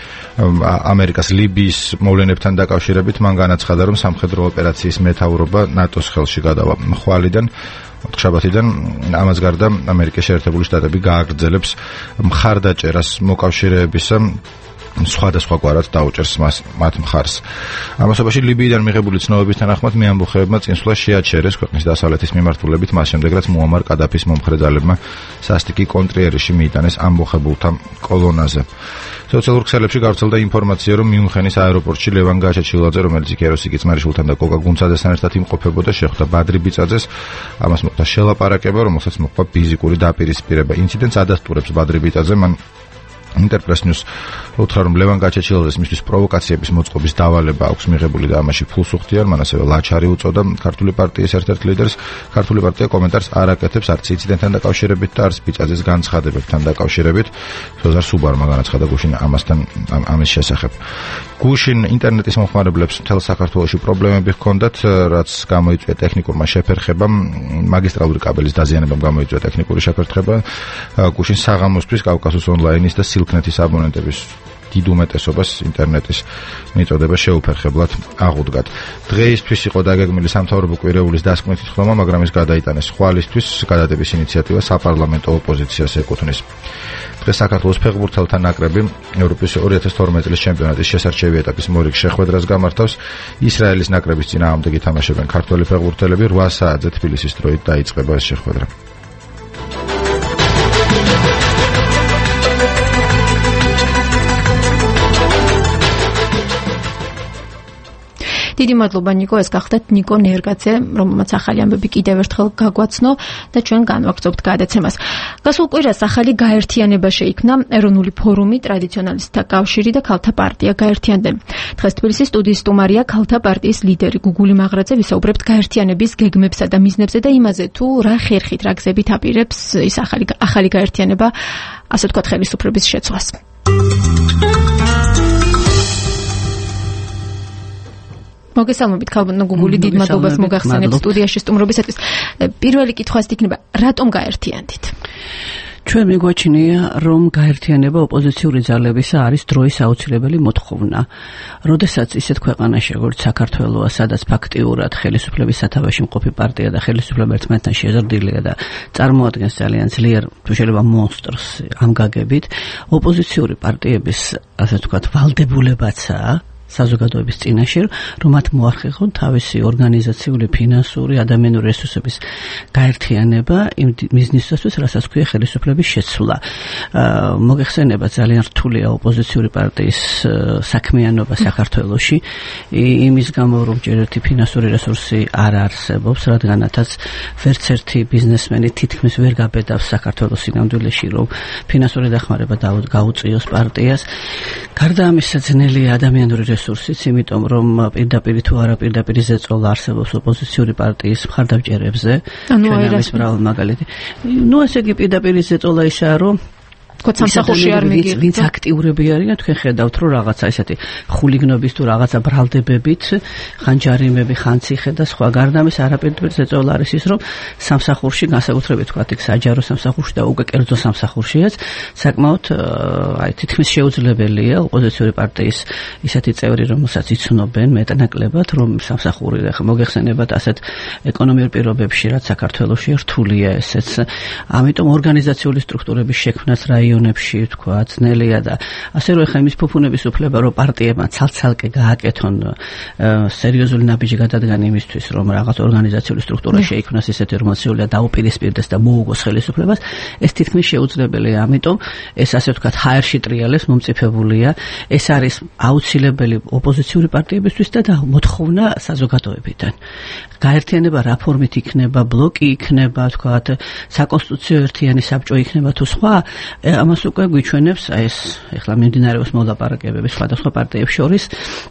ამერიკას ლიბიის მოვლენებთან დაკავშირებით მან განაცხადა, რომ სამხედრო ოპერაციის მეთაურობა ნატოს ხელში გადავა ხვალიდან შაბათიდან ამას გარდა ამერიკის შეერთებული შტატები გააგრძელებს მხარდაჭერას მოკავშირეების სხვადასხვაგვარად დაუჭერს მათ მხარს. ამასობაში ლიბიიდან მიღებული ცნობების თანახმად მეამბოხეებმა წინსვლა შეაჩერეს ქვეყნის დასავლეთის მიმართულებით მას შემდეგ რაც მუამარ კადაფის მომხრე ძალებმა სასტიკი კონტრიერიში მიიტანეს ამბოხებულთა კოლონაზე. სოციალურ ქსელებში გავრცელდა ინფორმაცია, რომ მიუნხენის აეროპორტში ლევან გაჩეჩილაძე, რომელიც იქეროსი კიცმარიშვილთან და კოკა გუნცაძესთან ერთად იმყოფებოდა, შეხვდა ბადრი ბიწაძეს. ამას მოხდა შელაპარაკება, რომელსაც მოყვა ფიზიკური დაპირისპირება. ინციდენტს ადასტურებს ბადრი ბიწაძე, მან Interpress News უთხრა, რომ ლევან გაჩეჩილაძეს მისთვის პროვოკაციების მოწყობის დავალება აქვს მიღებული და ამაში ფულს უხდიან, მან ასევე ლაჩარი უწოდა ქართული პარტიის ერთ-ერთ ლიდერს. ქართული პარტია კომენტარს არ აკეთებს არც ინციდენტთან დაკავშირებით და არც ბიწაძეს განცხადებებთან დაკავშირებით. ზოზარ სუბარმა განაცხადა გუშინ ამის შესახებ. გუშინ ინტერნეტის მომხმარებლებს მთელ საქართველოში პრობლემები ჰქონდათ, რაც გამოიწვია ტექნიკურმა შეფერხებამ, მაგისტრალური კაბელის დაზიანებამ გამოიწვია ტექნიკური შეფერხება. გუშინ საღამოსთვის კავკასიის ონლაინის და სილკნეთის აბონენტების დიდ უმეტესობას ინტერნეტის მიწოდება შეუფერხებლად აღუდგათ. დღეისთვის იყო დაგეგმილი სამთავრობო კვირეულის დასკვნითი ხდომა, მაგრამ ის გადაიტანეს ხვალისთვის. გადადების ინიციატივა საპარლამენტო ოპოზიციას ეკუთვნის. დღეს საქართველოს ფეხბურთელთა ნაკრები ევროპის 2012 წლის ჩემპიონატის შესარჩევი ეტაპის მორიგ შეხვედრას გამართავს. ისრაელის ნაკრების წინააღმდეგ ითამაშებენ ქართველი ფეხბურთელები. 8 საათზე თბილისის დროით დაიწყება ეს შეხვედრა. დიდი მადლობა ნიკო, ეს გახდათ ნიკო ნერგაძე, რომელმაც ახალი ამბები კიდევ ერთხელ გაგვაცნო და ჩვენ განვაგრძობთ გადაცემას. გასულ კვირას ახალი გაერთიანება შეიქმნა, ეროვნული ფორუმი, ტრადიციონალისტთა კავშირი და ქალთა პარტია გაერთიანდნენ. დღეს თბილისის სტუდიის სტუმარია ქალთა პარტიის ლიდერი გუგული მაღრაძე, ვისაუბრებთ გაერთიანების გეგმებსა და მიზნებზე და იმაზე, თუ რა ხერხით, რა გზებით აპირებს ის ახალი გაერთიანება, ასე ვთქვათ, ხელისუფლების შეცვლას. მოგესალმებით ქალბატონო გუგული, დიდ მადლობას მოგახსენებთ სტუდიაში სტუმრობისათვის. პირველი კითხვაც იქნება, რატომ გაერთიანდით? ჩვენ მიგვაჩნია, რომ გაერთიანება ოპოზიციური ძალებისა არის დროის აუცილებელი მოთხოვნა. როდესაც ისეთ ქვეყანაში, როგორც საქართველოა, სადაც ფაქტიურად ხელისუფლების სათავეში მყოფი პარტია და ხელისუფლება ერთმანეთთან შეზრდილია და წარმოადგენს ძალიან ძლიერ, თუ შეიძლება მონსტრს ამ გაგებით, ოპოზიციური პარტიების, ასე ვთქვათ, ვალდებულებაცაა საზოგადოების წინაშე, რომ მათ მოახერხონ თავისი ორგანიზაციული, ფინანსური, ადამიანური რესურსების გაერთიანება იმ მიზნისათვის, რასაც ქვია ხელისუფლების შეცვლა. მოგეხსენება ძალიან რთულია ოპოზიციური პარტიის საქმიანობა საქართველოში, იმის გამო, რომ ჯერ ერთი ფინანსური რესურსი არ არსებობს, რადგანაც ვერც ერთი ბიზნესმენი თითქმის ვერ გაბედავს საქართველოს სინამდვილეში, რომ ფინანსური დახმარება გაუწიოს პარტიას. გარდა ამისა, ძნელია ადამიანური რესურსიც, იმიტომ რომ პირდაპირ თუ არა პირდაპირ ზეწოლა არსებობს ოპოზიციური პარტიის მხარდამჭერებზე. ჩვენ ამის მრავალი მაგალითი. ესე იგი პირდაპირ ზეწოლა ისაა, რომ სამსახურში არ მიგიღეთ. ვინც აქტიურები არიან, თქვენ ხედავთ, რომ რაღაცა ესეთი ხულიგნობის თუ რაღაცა ბრალდებებით, ხანჯარიმები, ხანციხე და სხვა გარდამის არაპირდაპირ ზეწოლა არის ის, რომ სამსახურში, განსაკუთრებით თქვათ იქ საჯარო სამსახურში და უკვე კერძო სამსახურშიაც, საკმაოდ თითქმის შეუძლებელია ოპოზიციური პარტიის ისეთი წევრი, რომელსაც იცნობენ მეტნაკლებად, რომ სამსახური მოგეხსენებათ ასეთ ეკონომიურ პირობებში, რაც საქართველოში რთულია ესეც. ამიტომ ორგანიზაციული სტრუქტურების შექმნას რაიონებში თქვა ძნელია და ასე რომ ხა იმის ფუფუნების უფლება რომ პარტიებმა ცალ-ცალკე გააკეთონ სერიოზული ნაბიჯი გადადგან იმისთვის რომ რაღაც ორგანიზაციული სტრუქტურა შეიქმნას ისეთი რომელშია დაუპირისპირდეს და მოუგოს ხელისუფლებას ეს თითქმის შეუძლებელია ამიტომ ეს ასე ვთქვათ ჰაერში ტრიალებს მომწიფებულია ეს არის აუცილებელი ოპოზიციური პარტიებისთვის და მოთხოვნა საზოგადოებიდან გაერთიანება რა ფორმით იქნება ბლოკი იქნება ვთქვათ საკონსტიტუციო ერთიანი საბჭო იქნება თუ სხვა ამას უკვე გვიჩვენებს ეს ეხლა მიმდინარეობს მოლაპარაკებები სხვადასხვა პარტიებს შორის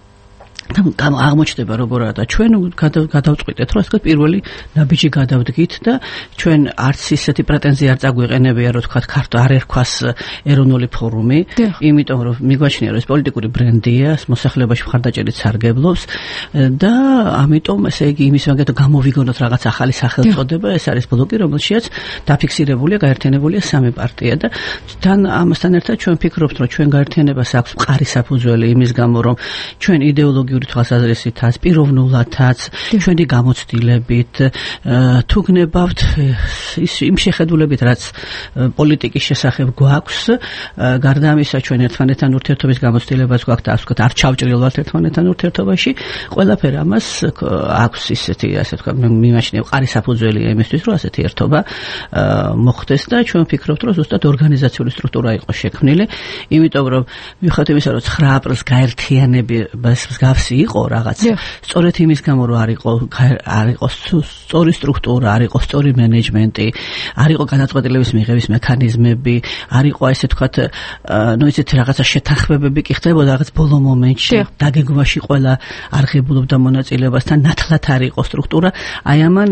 და აღმოჩნდება როგორ არა და ჩვენ გადავწყვიტეთ რომ ასე პირველი ნაბიჯი გადავდგით და ჩვენ არც ისეთი პრეტენზია არ წაგვიყენებია რომ თქვა ქართო არ ერქვას ეროვნული ფორუმი იმიტომ რომ მიგვაჩნია რომ ეს პოლიტიკური ბრენდია მოსახლეობაში მხარდაჭერით სარგებლობს და ამიტომ ესე იგი იმის მაგათ გამოვიგონოთ რაღაც ახალი სახელწოდება ეს არის ბლოკი რომელშიც დაფიქსირებულია გაერთიანებულია სამი პარტია და თან ამასთან ერთად ჩვენ ვფიქრობთ რომ ჩვენ გაერთიანებას აქვს მყარი საფუძველი იმის გამო რომ ჩვენ იდეოლოგიური თვალსაზრისითაც, პიროვნულათაც, ჩვენი გამოცდილებით, თუ გნებავთ იმ შეხედულებით, რაც პოლიტიკის შესახებ გვაქვს, გარდა ამისა, ჩვენ ერთმანეთთან ურთიერთობის გამოცდილებას გვაქვს და ასე ვთქვათ, არ ჩავჭრილვართ ერთმანეთთან ურთიერთობაში, ყველაფერი ამას აქვს ისეთი, ასე ვთქვათ, მიმაჩნია მყარი საფუძველია იმისთვის, რომ ასეთი ერთობა მოხდეს და ჩვენ ვფიქრობთ, რომ ზუსტად ორგანიზაციული სტრუქტურა იყო შექმნილი, იმიტომ რომ მიუხედავად იმისა, რომ 9 აპრილს გაერთიანებას იყო რაღაც სწორედ იმის გამო რომ არ იყო სწორი სტრუქტურა, არ იყო სწორი მენეჯმენტი, არ იყო გადაწყვეტილების მიღების მექანიზმები, არ იყო ესე ვთქვათ, ისეთი რაღაცა შეთანხმებები კი ხდებოდა რაღაც ბოლო მომენტში, დაგეგმვაში ყველა არღებულობდა მონაწილეობასთან, ნათლად არ იყო სტრუქტურა, აი ამან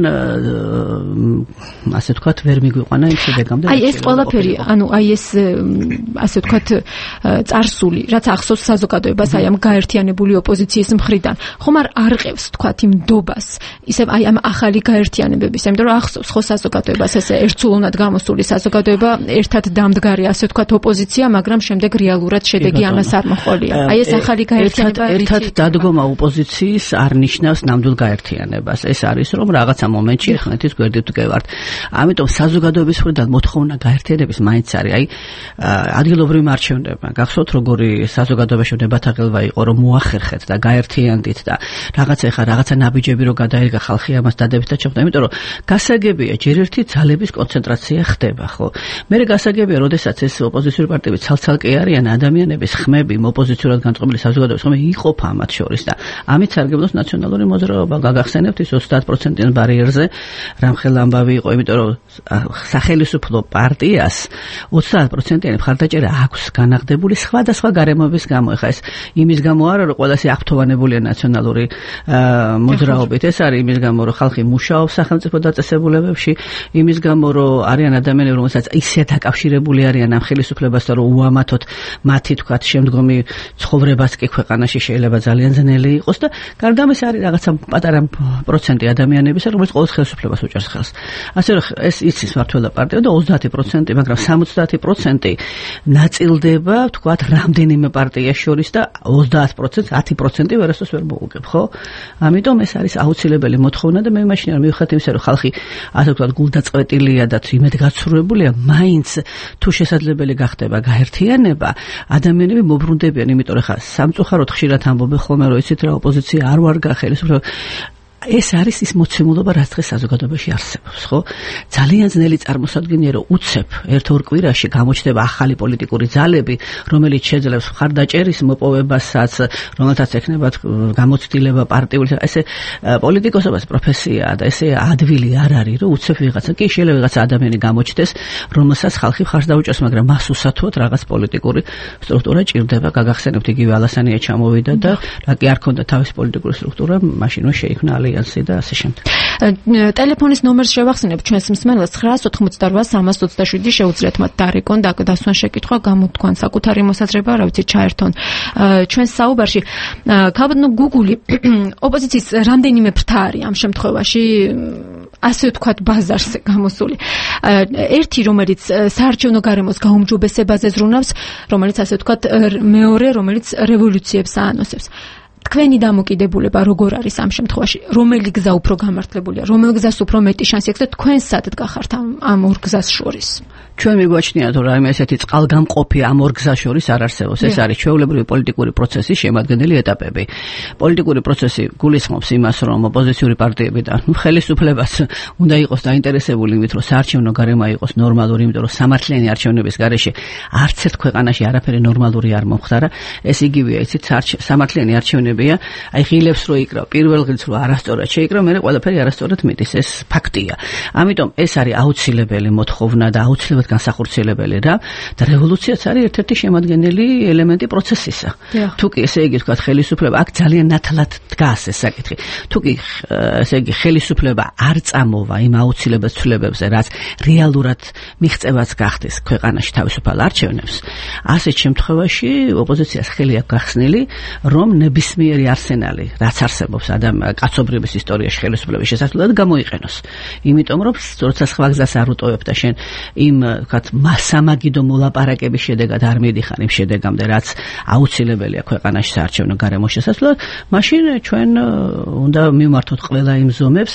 ასე ვთქვათ, ვერ მიგვიყვანა იმ შედეგამდე. აი ეს ყველაფერი, აი ეს ასე ვთქვათ, წარსული, რაც ახსოვს საზოგადოებას აი ამ გაერთიანებული ოპოზიციის მხრიდან ხომ არ არყევს თქვათ იმ დობას ისე აი ამ ახალი გაერთიანებების იმიტომ რომ ახსოვს ხო საზოგადოებას ესე ერთსულოვნად გამოსული საზოგადოება ერთად დამდგარი ასე თქვათ ოპოზიცია მაგრამ შემდეგ რეალურად შედეგი ამას არ მოყოლია აი ეს ახალი გაერთიანება ერთად დადგომა ოპოზიციის არ ნიშნავს ნამდვილ გაერთიანებას ეს არის რომ რაღაცა მომენტში ხნეთის გვერდით ვგევართ ამიტომ საზოგადოების მხრიდან მოთხოვნა გაერთიანების მაინც არის აი ადგილობრივი არჩევნებმა გახსოვთ როგორი საზოგადოებაში ნებათაღელვა იყო რომ მოახერხეთ და გაერთიანდით და რაღაცა ნაბიჯები რო გადაიღა ხალხი ამას დადებით და ჩხდა იმიტომ რომ გასაგებია ჯერ ერთი ძალების კონცენტრაცია ხდება ხო მე გასაგებია როდესაც ეს ოპოზიციური პარტიები ცალ-ცალკე არიან ადამიანების ხმები ოპოზიციურად განწყობილი საზოგადოების ხმები იყოფა მათ შორის და ამით სარგებლობს ნაციონალური მოძრაობა გაგახსენებთ ის 30%-იან ბარიერზე რამხელა ამბავი იყო იმიტომ რომ სახელმწიფო პარტიას 30%-იანი მხარდაჭერა აქვს განაღდებული სხვადასხვა გარემოების გამო ეხა ეს იმის გამო არა რომ ყველასი აქტოვანებულია ნაციონალური მოძრაობით ეს არის იმის გამო რომ ხალხი მუშაობს სახელმწიფო დაწესებულებებში იმის გამო რომ არიან ადამიანები რომელსაც ისე დაკავშირებული არიან ამ ხელისუფლებასთან რომ უამათოდ მათი თქვათ შემდგომი ცხოვრებაც კი ქვეყანაში შეიძლება ძალიან ძნელი იყოს და გარდა ამისა არის რაღაცა პატარა პროცენტი ადამიანებისა რომელიც ყოველ ხელისუფლებას უჭერს ხელს ასე რომ ეს იცის მართლა პარტია და 30% მაგრამ 70% ნაწილდება თქვათ რამდენიმე პარტიას შორის და 30% 10% ვერასდროს ვერ მოუგებ, ხო? ამიტომ ეს არის აუცილებელი მოთხოვნა და მე ვიმაჩნია რომ მიუხედავად იმისა რომ ხალხი ასე ვთქვათ გულდაწყვეტილია და იმედგაცრუებულია, მაინც თუ შესაძლებელი გახდება გაერთიანება, ადამიანები მობრუნდებიან, იმიტომ რომ ხა სამწუხაროდ ხშირად ამბობენ ხოლმე რომ იცით რა ოპოზიცია არ ვარ ხელისუფლება ეს არის ის მოცემულობა, რაც დღეს საზოგადოებაში არსებობს, ხო? ძალიან ძნელი წარმოსადგენია, რომ უცებ ერთ-ორ კვირაში გამოჩნდება ახალი პოლიტიკური ძალები, რომელიც შეძლებს მხარდაჭერის მოპოვებასაც, რომელთაც ექნება გამოცდილება პარტიული, ესე პოლიტიკოსობა პროფესიაა და ესე ადვილი არ არის, რომ უცებ ვიღაცა კი შეიძლება ვიღაცა ადამიანი გამოჩნდეს, რომელსაც ხალხი მხარს დაუჭერს, მაგრამ მას უსათუოდ რაღაც პოლიტიკური სტრუქტურა ჭირდება. გაგახსენებთ, იგივე ალასანია ჩამოვიდა და რა კი არ ქონდა თავის პოლიტიკური სტრუქტურა, მაშინვე შეიქმნა ალიანსი და ასე შემდეგ. ტელეფონის ნომერს შევახსენებ ჩვენს მსმენელს 988-327 შეუძლიათ მათ დარეკონ და დასვან შეკითხვა, გამოთქვან საკუთარი მოსაზრება, რა ვიცი, ჩაერთონ ჩვენს საუბარში. ქალბატონ გუგული, ოპოზიციის რამდენიმე ფრთა არის ამ შემთხვევაში, ასე ვთქვათ, ბაზარზე გამოსული. ერთი, რომელიც საარჩევნო გარემოს გაუმჯობესებაზე ზრუნავს, რომელიც ასე ვთქვათ, მეორე, რომელიც რევოლუციებს აანოსებს. თქვენი დამოკიდებულება როგორ არის ამ შემთხვევაში? რომელი გზა უფრო გამართლებულია? რომელ გზას უფრო მეტი შანსი აქვს და თქვენ სად გახართ ამ ორ გზას შორის? ჩვენ მიგვაჩნია, რომ რაიმე ესეთი წყალგამყოფი ამ ორ გზას შორის არ არსებობს. ეს არის ჩვეულებრივი პოლიტიკური პროცესის შემადგენელი ეტაპები. პოლიტიკური პროცესი გულისხმობს იმას, რომ ოპოზიციური პარტიები და ხელისუფლებას უნდა იყოს დაინტერესებული იმით, რომ საარჩევნო გარემო იყოს ნორმალური, იმიტომ რომ სამართლიანი არჩევნების გარეშე არც ერთ ქვეყანაში არაფერი ნორმალური არ მომხდარა. ეს იგივეა, იცით, სამართლიანი არჩევნებია, აი ღილებს რო იკრავ, პირველ ღილს რო არასწორად შეიკრავ, მერე ყველაფერი არასწორად მიდის, ეს ფაქტია. ამიტომ ეს არის აუცილებელი მოთხოვნა და აუცილებელი განსახორციელებელი რა და რევოლუციაც არის ერთ-ერთი შემადგენელი ელემენტი პროცესისა. თუ კი ესე იგი თქვა ხელისუფლება აქ ძალიან ნათლად დგას ეს საკითხი. თუ კი ესე იგი ხელისუფლება არ წამოვა იმ აუცილებელ ცვლილებებზე, რაც რეალურად მიღწევაც გახდეს ქვეყანაში თავისუფალ არჩევნებს, ასეთ შემთხვევაში ოპოზიციას ხელი აქვს გახსნილი, რომ ნებისმიერი არსენალი, რაც არსებობს კაცობრიობის ისტორიაში ხელისუფლების შესაძლებლად გამოიყენოს. იმიტომ რომ როცა სხვა გზას არ უტოვებ და შენ იმ ვთქვათ, სამაგიდო მოლაპარაკების შედეგად არ მიდიხარ იმ შედეგამდე, რაც აუცილებელია ქვეყანაში საარჩევნო გარემოს შესაძლებლად, მაშინ ჩვენ უნდა მივმართოთ ყველა იმ ზომებს,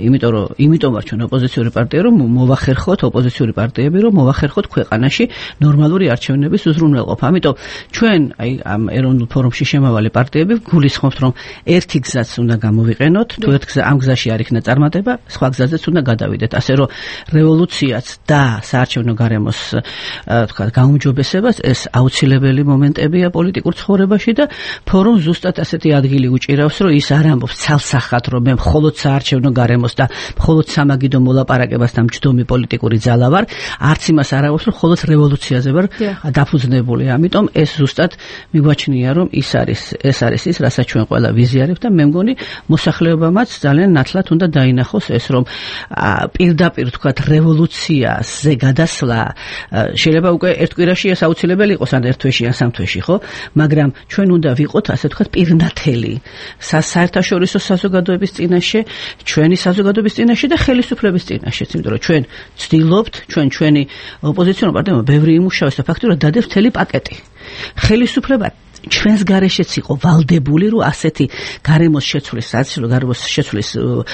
იმიტომ ვარ ჩვენ ოპოზიციური პარტია, რომ მოვახერხოთ ოპოზიციური პარტიები, რომ მოვახერხოთ ქვეყანაში ნორმალური არჩევნების უზრუნველყოფა. ამიტომ ჩვენ აი ამ ეროვნულ ფორუმში შემავალი პარტიები გულისხმობთ, რომ ერთი გზაც უნდა გამოვიყენოთ, თუ ერთ გზა ამ გზაში არ იქნა წარმატება, სხვა გზაზეც უნდა გადავიდეთ. ასე რომ რევოლუციაც და საარჩევნო გარემოს თქვა გაუმჯობესებას ეს აუცილებელი მომენტებია პოლიტიკურ ცხოვრებაში და ფორუმ ზუსტად ასეთი ადგილი უჭირავს, რომ ის არ ამბობს ცალსახად, რომ მე მხოლოდ საარჩევნო გარემოს და მხოლოდ სამაგიდო მოლაპარაკებასთან მჯდომი პოლიტიკური ძალა ვარ, არც იმას არ ამბობს, რომ მხოლოდ რევოლუციაზე ვარ დაფუძნებული. ამიტომ ეს ზუსტად მიგვაჩნია, რომ ეს არის ის, რასაც ჩვენ ყველა ვიზიარებთ და მე მგონი მოსახლეობამაც ძალიან ნათლად უნდა დაინახოს ეს, რომ პირდაპირ თქვა რევოლუციაზე გადასვლა შეიძლება უკვე ერთ კვირაში ეს აუცილებელი იყოს, ან ერთ თვეში ან სამ თვეში, ხო? მაგრამ ჩვენ უნდა ვიყოთ, ასე ვთქვათ, პირნათელი საერთაშორისო საზოგადოების წინაშე, ჩვენი საზოგადოების წინაშე და ხელისუფლების წინაშეც, იმიტომ რომ ჩვენ ვცდილობთ, ჩვენი ოპოზიციონერი პარტიებმა ბევრი იმუშავეს და ფაქტობრივად დადებს მთელი პაკეტი. ხელისუფლება ჩვენს გარეშეც იყო ვალდებული, რომ ასეთი გარემოს შეცვლის, საარჩევნო გარემოს შეცვლის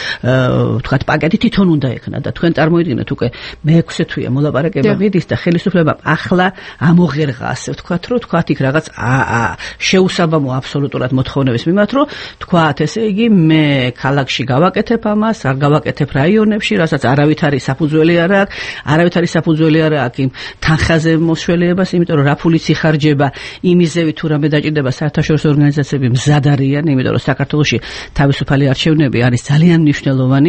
ვთქვათ, პაკეტი თვითონ უნდა ექნა და თქვენ წარმოიდგინეთ უკვე მე-6 თვეა მოლაპარაკება მიდის და ხელისუფლებამ ახლა ამოღერღა, ასე ვთქვათ, რომ თქვათ იქ რაღაც შეუსაბამო აბსოლუტურად მოთხოვნების მიმართ, რომ თქვათ, ესე იგი მე ქალაქში გავაკეთებ ამას, არ გავაკეთებ რაიონებში, რასაც არავითარი საფუძველი არ აქვს, არავითარი საფუძველი არ აქვს იმ თანხაზე მოსვლელებას, იმიტომ რომ რა ფულიც იხარჯება იმიზევი თუ რამე დაჭირდება საერთაშორისო ორგანიზაციები მზად არიან, იმიტომ რომ საქართველოში თავისუფალი არჩევნები არის ძალიან მნიშვნელოვანი,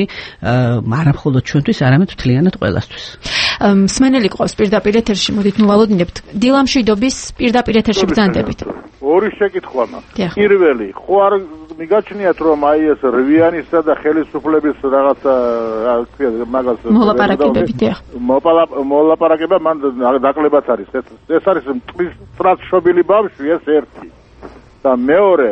არა მხოლოდ ჩვენთვის, არამედ მთლიანად ყველასთვის. მსმენელი ყავს პირდაპირ ეთერში, მოდით ნუვალოდინებთ. დილამშვიდობის პირდაპირ ეთერში ბრძანდებით. ორი შეკითხვა მაქვს. პირველი, ხო არ მიგაჩნიათ, რომ აი ეს რვიანისა და ხელისუფლების რაღაცა მაგას მოლაპარაკებები, დიახ. მოლაპარაკება მან დაკლებაც არის. ეს არის მტრის სწრაფშობილი ბავშვი, ეს ერთი. და მეორე,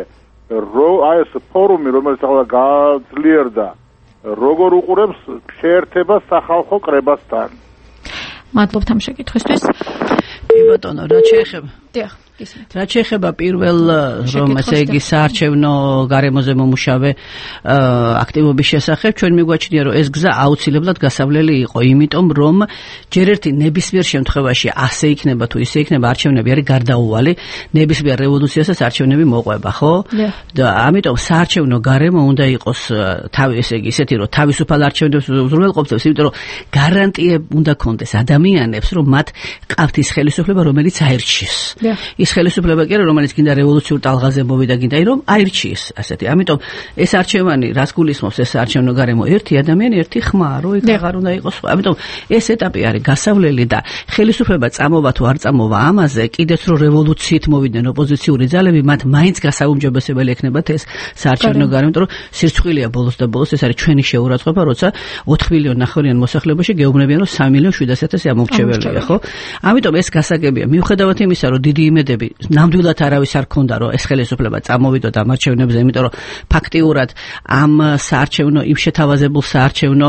აი ეს ფორუმი, რომელიც ახლა გაძლიერდა, როგორ უყურებს შეერთებას სახალხო კრებასთან? მადლობთ ამ შეკითხვისთვის. კი ბატონო, რა შეეხება? დიახ. რაც შეეხება პირველ რომ ესე იგი საარჩევნო გარემოზე მომუშავე აქტივობის შესახებ ჩვენ მიგვაჩნია რომ ეს გზა აუცილებლად გასავლელი იყო იმიტომ რომ ჯერ ერთი ნებისმიერ შემთხვევაში ასე იქნება თუ ისე იქნება არჩევნები არის გარდაუვალი ნებისმიერ რევოლუციასაც არჩევნები მოყვება ხო და ამიტომ საარჩევნო გარემო უნდა იყოს ესე იგი ისეთი რომ თავისუფალ არჩევნებს უზრუნველყოფდეს იმიტომ რომ გარანტია უნდა კონდეს ადამიანებს რომ მათ ყავთ ის ხელისუფლება რომელიც აირჩიეს ის ხელისუფლება კი არა რომელიც გინდა რევოლუციურ ტალღაზე მოვიდა გინდა რომ აირჩიეს ასეთი ამიტომ ეს არჩევანი რას გულისხმობს ეს არჩევნო გარემო ერთი ადამიანი ერთი ხმა რო იქ აღარ უნდა იყოს ამიტომ ეს ეტაპი არის გასავლელი და ხელისუფლება წამოვა თუ არ წამოვა ამაზე კიდეც რო რევოლუციით მოვიდნენ ოპოზიციური ძალები მათ მაინც გასაუმჯობესებელი ექნებათ ეს საარჩევნო გარემო რომ სირცხვილია ბოლოს და ბოლოს ეს არის ჩვენი შეურაცხყოფა როცა 4 მილიონ ნახევრიან მოსახლებაში გეუბნებიან რომ 3 მილიონ 700,000 ამორჩეველია ხო ამიტომ ეს გასაგებია მიუხედავად იმისა რომ დიდი იმედები ნამდვილად არავის არ ქონდა რომ ეს ხელისუფლება წამოვიდოდა ამ არჩევნებზე იმიტომ რომ ფაქტიურად ამ საარჩევნო იმ შეთავაზებულ საარჩევნო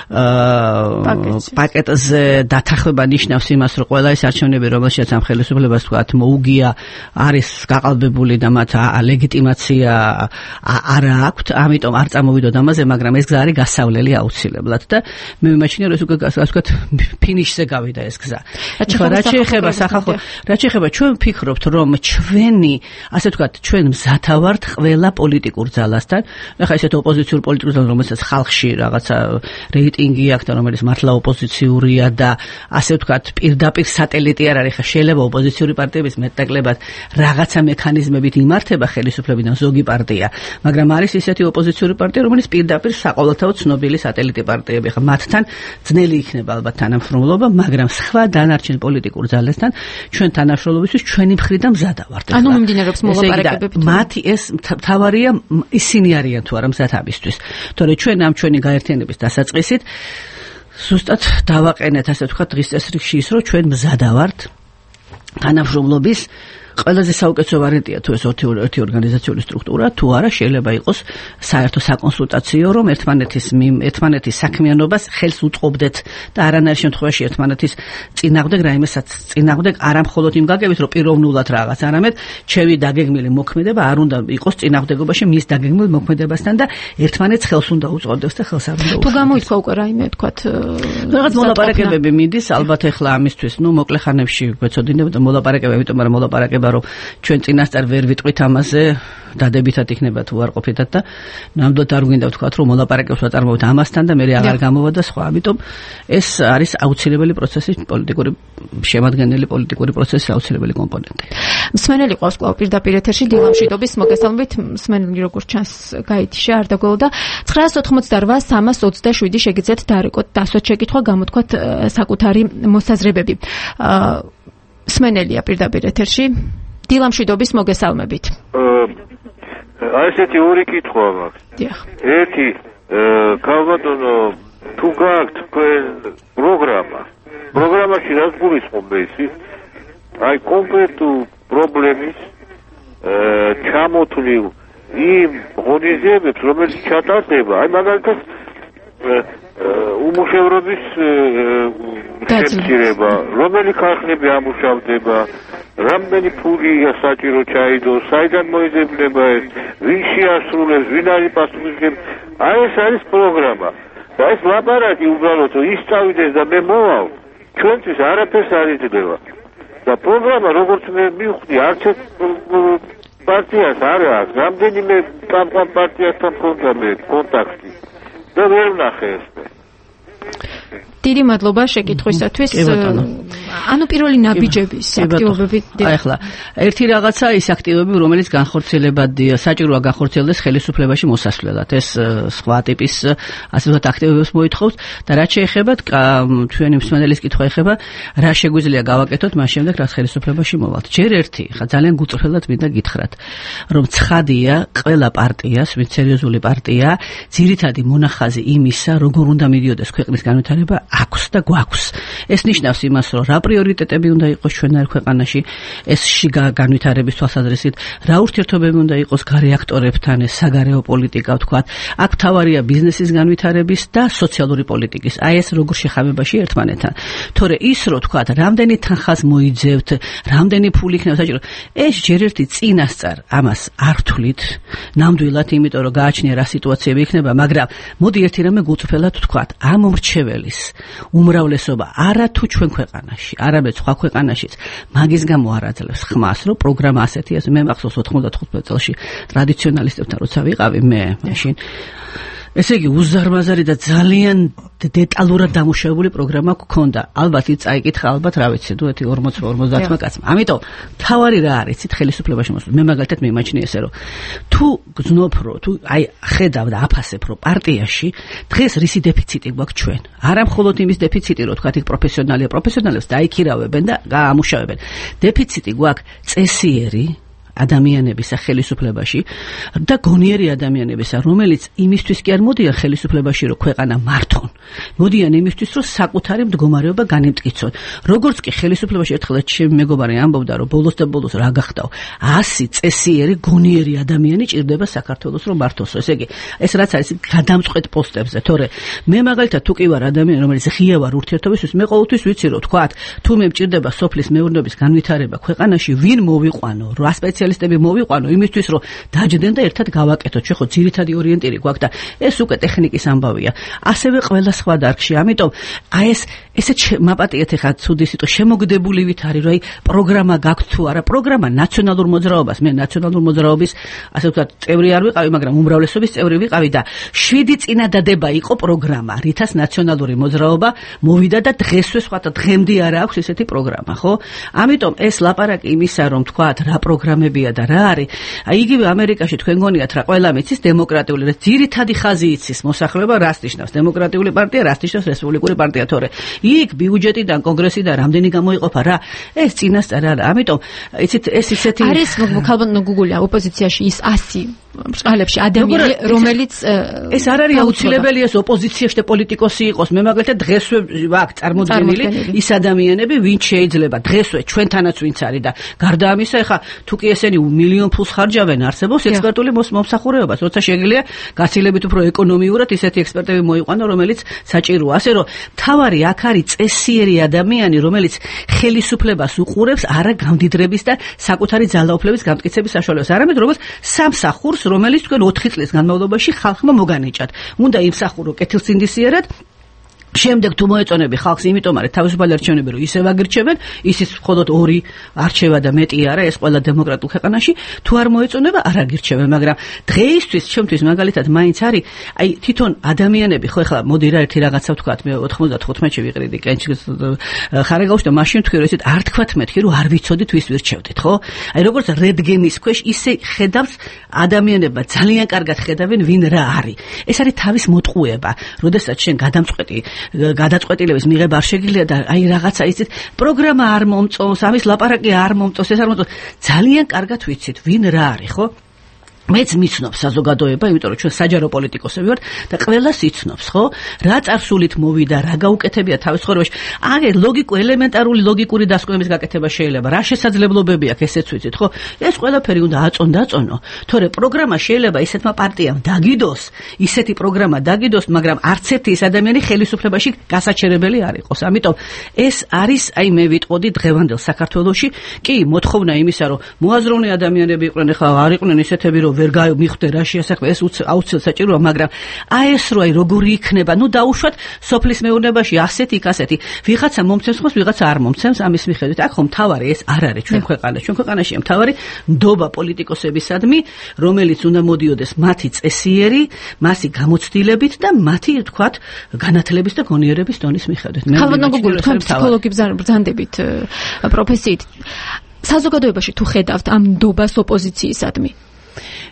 პაკეტზე დათანხმება ნიშნავს იმას რომ ყველა ეს არჩევნები რომელშიც ამ ხელისუფლებას თქვათ მოუგია არის გაყალბებული და მათ ლეგიტიმაცია არ აქვთ ამიტომ არ წამოვიდოდა ამაზე მაგრამ ეს გზა არის გასავლელი აუცილებლად და მე მიმაჩნია რომ ეს თქვათ ფინიშზე გავიდა ეს გზა რაც შეეხება სახალხო რაც შეეხება ჩვენ ვფიქრობთ რომ ჩვენი ასე ვთქვათ ჩვენ მზათა ვართ ყველა პოლიტიკურ ძალასთან ახლა ესეთ ოპოზიციურ პოლიტიკურ ძალას რომელსაც ხალხში რაღაცა რეიტინგი აქვს და რომელიც მართლა ოპოზიციურია და ასე ვთქვათ პირდაპირ სატელიტი არ არის ხა შეიძლება ოპოზიციური პარტიების მეტნაკლებად რაღაცა მექანიზმებით იმართება ხელისუფლებიდან ზოგი პარტია მაგრამ არის ისეთი ოპოზიციური პარტია რომელიც პირდაპირ საყოველთაოდ ცნობილი სატელიტი პარტიები ხა მათთან ძნელი იქნება ალბათ თანამშრომლობა მაგრამ სხვა დანარჩენ პოლიტიკურ ძალასთან ჩვენ თანამშრომლობისთვის ჩვენი მხრიდან მზადა ვართ ანუ მიმდინარეობს მოლაპარაკებები მათი ეს თავარია ისინი არიან თუ არა მზად ამისთვის თორე ჩვენ ამ ჩვენი გაერთიანების დასაწყისით ზუსტად დავაყენეთ ასე ვთქვათ დღის წესრიგში ის რომ ჩვენ მზადა ვართ თანამშრომლობის ყველაზე საუკეთესო ვარიანტია თუ ეს ერთი ორგანიზაციული სტრუქტურა თუ არა შეიძლება იყოს საერთო საკონსულტაციო რომ ერთმანეთის საქმიანობას ხელს უწყობდეთ და არანაირ შემთხვევაში ერთმანეთის წინააღმდეგ რაიმესაც წინააღმდეგ არა მხოლოდ იმ გაგებით რომ პიროვნულად რაღაც არამედ ჩემი დაგეგმილი მოქმედება არ უნდა იყოს წინააღმდეგობაში მის დაგეგმილ მოქმედებასთან და ერთმანეთს ხელს უნდა უწყობდეს და ხელს არ უნდა თუ გამოიწვა უკვე რაიმე თქვათ რაღაც მოლაპარაკებები მიდის ალბათ ახლა ამისთვის მოკლე ხანებში გვეცოდინებთ მოლაპარაკებები იმიტომ რომ მოლაპარაკება რომ ჩვენ წინასწარ ვერ ვიტყვით ამაზე დადებითად იქნება თუ არ ყოფითად და ნამდვილად არ გვინდა ვთქვათ რომ მოლაპარაკებს ვაწარმოებთ ამასთან და მე აღარ გამოვა და სხვა ამიტომ ეს არის აუცილებელი პროცესი პოლიტიკური შემადგენელი პოლიტიკური პროცესის აუცილებელი კომპონენტი მსმენელი ყავს კვლავ პირდაპირ ეთერში დილამშვიდობის მოგესალმებით მსმენელი როგორც ჩანს გაითიშა არ დაგველოდა 988-327 შეგიძლიათ დარეკოთ დასვათ შეკითხვა გამოთქვათ საკუთარი მოსაზრებები მსმენელია პირდაპირ ეთერში დილამშვიდობის მოგესალმებით აი ესეთი ორი კითხვა მაქვს დიახ ერთი ქალბატონო თუ გაქვთ თქვენ პროგრამაში რას გულისხმობთ ისი აი კონკრეტულ პრობლემის ჩამოთვლილ იმ ღონისძიებებს რომელიც ჩატარდება აი მაგალითად უმუშევრობის შემცირება რომელი ქარხნები ამუშავდება რამდენი ფული საჭირო ჩაიდოს საიდან მოიძებნება ეს ვინ შეასრულებს ვინ არის პასუხისმგებელი აი ეს არის პროგრამა და ეს ლაპარაკი უბრალოდ ის წავიდეს და მე მოვალ ჩვენთვის არაფერს არ იძლევა და პროგრამა როგორც მე მივხვდი არც ერთ პარტიას არ აქვს რამდენიმე კამპან პარტიასთან მქონდა მე კონტაქტი და ვერ ვნახე ეს დიდი მადლობა შეკითხვისათვის. ანუ პირველი ნაბიჯების აქტივობები. ახლა ერთი რაღაცა ის აქტივობები, რომელიც განხორციელებად საჭიროა განხორციელდეს ხელისუფლებაში მოსასვლელად. ეს სხვა ტიპის ასე ვთქვათ აქტივობებს მოითხოვს და რაც შეეხება ჩვენი მსმენელის კითხვა ეხება, რა შეგვიძლია გავაკეთოთ მას შემდეგ, რაც ხელისუფლებაში მოვალთ. ჯერ ერთი, ხა ძალიან გუწრფელად მინდა გითხრათ, რომ ცხადია ყველა პარტიას, ვინც სერიოზული პარტია, ძირითადი მონახაზი იმისა, როგორ უნდა მიდიოდეს ქვეყნის განვითარება აქვს და გვაქვს. ეს ნიშნავს იმას, რომ რა პრიორიტეტები უნდა იყოს ჩვენარ ქვეყანაში ეს შიგა განვითარების თვალსაზრისით, რა ურთიერთობები უნდა იყოს გარე აქტორებთან, ეს საგარეო პოლიტიკა ვთქვათ, აქ თავარია ბიზნესის განვითარების და სოციალური პოლიტიკის. აი ეს როგორ შეხამებაში ერთმანეთთან. თორე ის რო ვთქვათ, რამდენი თანხას მოიძევთ, რამდენი ფული იქნება საჭირო, ეს ჯერ ერთი წინასწარ ამას არ ვთვლით, ნამდვილად, იმიტომ რომ გააჩნია რა სიტუაციები იქნება, მაგრამ მოდი ერთი რამე გულწრფელად ვთქვათ, ამ მომრჩეველის უმრავლესობა არა თუ ჩვენ ქვეყანაში, არამედ სხვა ქვეყანაშიც მაგის გამო არ აძლევს ხმას, რომ პროგრამა ასეთია. მე მახსოვს 95 წელს ტრადიციონალისტებთან როცა ვიყავი მე მაშინ ესე იგი უზარმაზარი და ძალიან დეტალურად დამუშავებული პროგრამა გქონდა. ალბათ ის წაიკითხა, ალბათ რა ვიცი, დუეთი 40-50 კაცმა. ამიტომ თავარი რა არის, იცით ხელისუფლებაში მოსვლა. მე მაგალითად მიმაჩნია ესე რომ თუ გძნობ რომ თუ აი ხედავ და აფასებ რომ პარტიაში დღეს რისი დეფიციტი გვაქვს ჩვენ. არა მხოლოდ იმის დეფიციტი რომ თქვა იქ პროფესიონალებს დაიქირავებენ და გაამუშავებენ. დეფიციტი გვაქვს წესიერი ადამიანებისა ხელისუფლებაში და გონიერი ადამიანებისა, რომელიც იმისთვის კი არ მოდიან ხელისუფლებაში, რომ ქვეყანა მართონ. მოდიან იმისთვის, რომ საკუთარი მდგომარეობა განემტკიცონ. როგორც კი ხელისუფლებაში ერთხელ ჩემი მეგობარი ამბობდა, რომ ბოლოს და ბოლოს რა გახდაო, 100 წესიერი გონიერი ადამიანი ჭირდება საქართველოს რომ მართოს. ესე იგი, ეს რაც არის გადამწყვეტ პოსტებზე, თორე მე მაგალითად თუ კი ვარ ადამიანი, რომელიც ღია ვარ ურთიერთობისთვის, მე ყოველთვის ვიცი რომ თქვათ, თუ მე მჭირდება სოფლის მეურნეობის განვითარება ქვეყანაში, ვინ მოვიყვანო, რა სპეციალისტები მოვიყვანო იმისთვის, რომ დაჯდნენ და ერთად გავაკეთოთ. შეხო ძირითადი ორიენტირი გვაქვს და ეს უკვე ტექნიკის ამბავია. ასევე ყველა სხვა დარგში. ამიტომ აი ესე მაპატიეთ ახლა ცუდი სიტყვა შემოგდებულივით არის, რომ აი პროგრამა გაქვთ თუ არა, პროგრამა ნაციონალურ მოძრაობას, მე ნაციონალურ მოძრაობის ასე ვთქვათ წევრი არ ვიყავი, მაგრამ უმრავლესობის წევრი ვიყავი და 7 წინადადება იყო პროგრამა, რითაც ნაციონალური მოძრაობა მოვიდა და დღესვე სხვათა დღემდე არ აქვს ესეთი პროგრამა, ხო? ამიტომ ეს ლაპარაკი იმისა, რომ თქვათ რა პროგრამებია და რა არის. აი იგივე ამერიკაში თქვენ გონიათ რა ყველა მიცის დემოკრატიული, ძირითადი ხაზი იცის მოსახლეობა რას ნიშნავს დემოკრატიული პარტია, რას ნიშნავს რესპუბლიკური პარტია, თორე იქ ბიუჯეტიდან კონგრესიდან რამდენი გამოიყოფა რა, ეს წინასწარ არა. ამიტომ იცით ეს ისეთი არის ხალბატონო გუგულია ოპოზიციაში ის 100 ბრწყალებში ადამიანი, რომელიც ეს არ არის აუცილებელი ეს ოპოზიციაში და პოლიტიკოსი იყოს. მე მაგალითად დღესვე ვაკ წარმოდგენილი ის ადამიანები, ვინც შეიძლება დღესვე ჩვენთანაც ვინც არის და გარდა ამისა, ეხა თუ კი ესენი მილიონ ფულს ხარჯავენ, არსებობს ექსპერტული მომსახურეობა, როცა შეგიძლია გაცილებით უფრო ეკონომიურად ისეთი ექსპერტები მოიყვანო, რომელიც საჭიროა. ასე რომ თავარი აქ არის წესიერი ადამიანი, რომელიც ხელისუფლებას უყურებს არა გამდიდრების და საკუთარი ძალაუფლების გამტკიცების საშუალებას, არამედ როგორც სამსახურს, რომელიც თქვენ 4 წლის განმავლობაში ხალხმა მოგანიჭათ. უნდა იმსახურო კეთილსინდისიერად, შემდეგ თუ მოეწონები ხალხს, იმიტომ არის თავისუფალი არჩევნები, რომ ისევ აგირჩევენ, ისიც მხოლოდ 2 არჩევა და მეტი არა, ეს ყველა დემოკრატიულ ქვეყანაში, თუ არ მოეწონება, არ აგირჩევენ, მაგრამ დღეისთვის ჩემთვის მაგალითად მაინც არის, აი თვითონ ადამიანები, ხო ეხლა მოდი რა ერთი რაღაცა ვთქვათ, მე 95-ში ვიყრიდი კენჭის ხარაგაუში და მაშინ თქვი რომ ესეთ არ თქვათ მეთქი, რომ არ ვიცოდით ვის ვირჩევდით, ხო? აი როგორც რენტგენის ქვეშ ისე ხედავს ადამიანებმა, ძალიან კარგად ხედავენ ვინ რა არის. ეს არის თავის მოტყუება, როდესაც შენ გადაწყვეტილების მიღება არ შეგიძლია და აი რაღაცა იცით პროგრამა არ მომწონს, ამის ლაპარაკი არ მომწონს, ეს არ მომწონს. ძალიან კარგად ვიცით ვინ რა არის, ხო? მეც მიცნობს საზოგადოება, იმიტომ რომ ჩვენ საჯარო პოლიტიკოსები ვართ და ყველას იცნობს, ხო? რა წარსულით მოვიდა, რა გაუკეთებია თავის ცხოვრებაში. აგერ ელემენტარული ლოგიკური დასკვნების გაკეთება შეიძლება. რა შესაძლებლობები აქვს, ესეც ვიცით, ხო? ეს ყველაფერი უნდა აწონო. თორე პროგრამა შეიძლება ისეთმა პარტიამ დაგიდოს, ისეთი პროგრამა დაგიდოს, მაგრამ არც ერთი ის ადამიანი ხელისუფლებაში გასაჩერებელი არ იყოს. ამიტომ ეს არის, აი მე ვიტყოდი დღევანდელ საქართველოში, კი, მოთხოვნა იმისა, რომ მოაზროვნე ადამიანები იყვნენ, ხა არ იყვნენ ისეთები, რომ ვერ გამიხდე რა შეასახმე, ეს აუცილებლად საჭიროა, მაგრამ აი ეს რო აი როგორი იქნება, ნუ დაუშვათ სოფლის მეურნეობაში ასეთი, ასეთი. ვიღაცა მომცემს ხოს, ვიღაცა არ მომცემს, ამის მიხედვით. აქ ხომ თავარი ეს არ არის ჩვენ ქვეყანაში. ჩვენ ქვეყანაში თავარი ნდობა პოლიტიკოსებისადმი, რომელიც უნდა მოდიოდეს მათი წესიერი, მასი გამოცდილებით და მათი, თქვათ, განათლების და გონიერების დონის მიხედვით. ხალბატონო გუგული, თქვენ ფსიქოლოგი ბრძანდებით პროფესიით. საზოგადოებაში თუ ხედავთ ამ ნდობას ოპოზიციისადმი?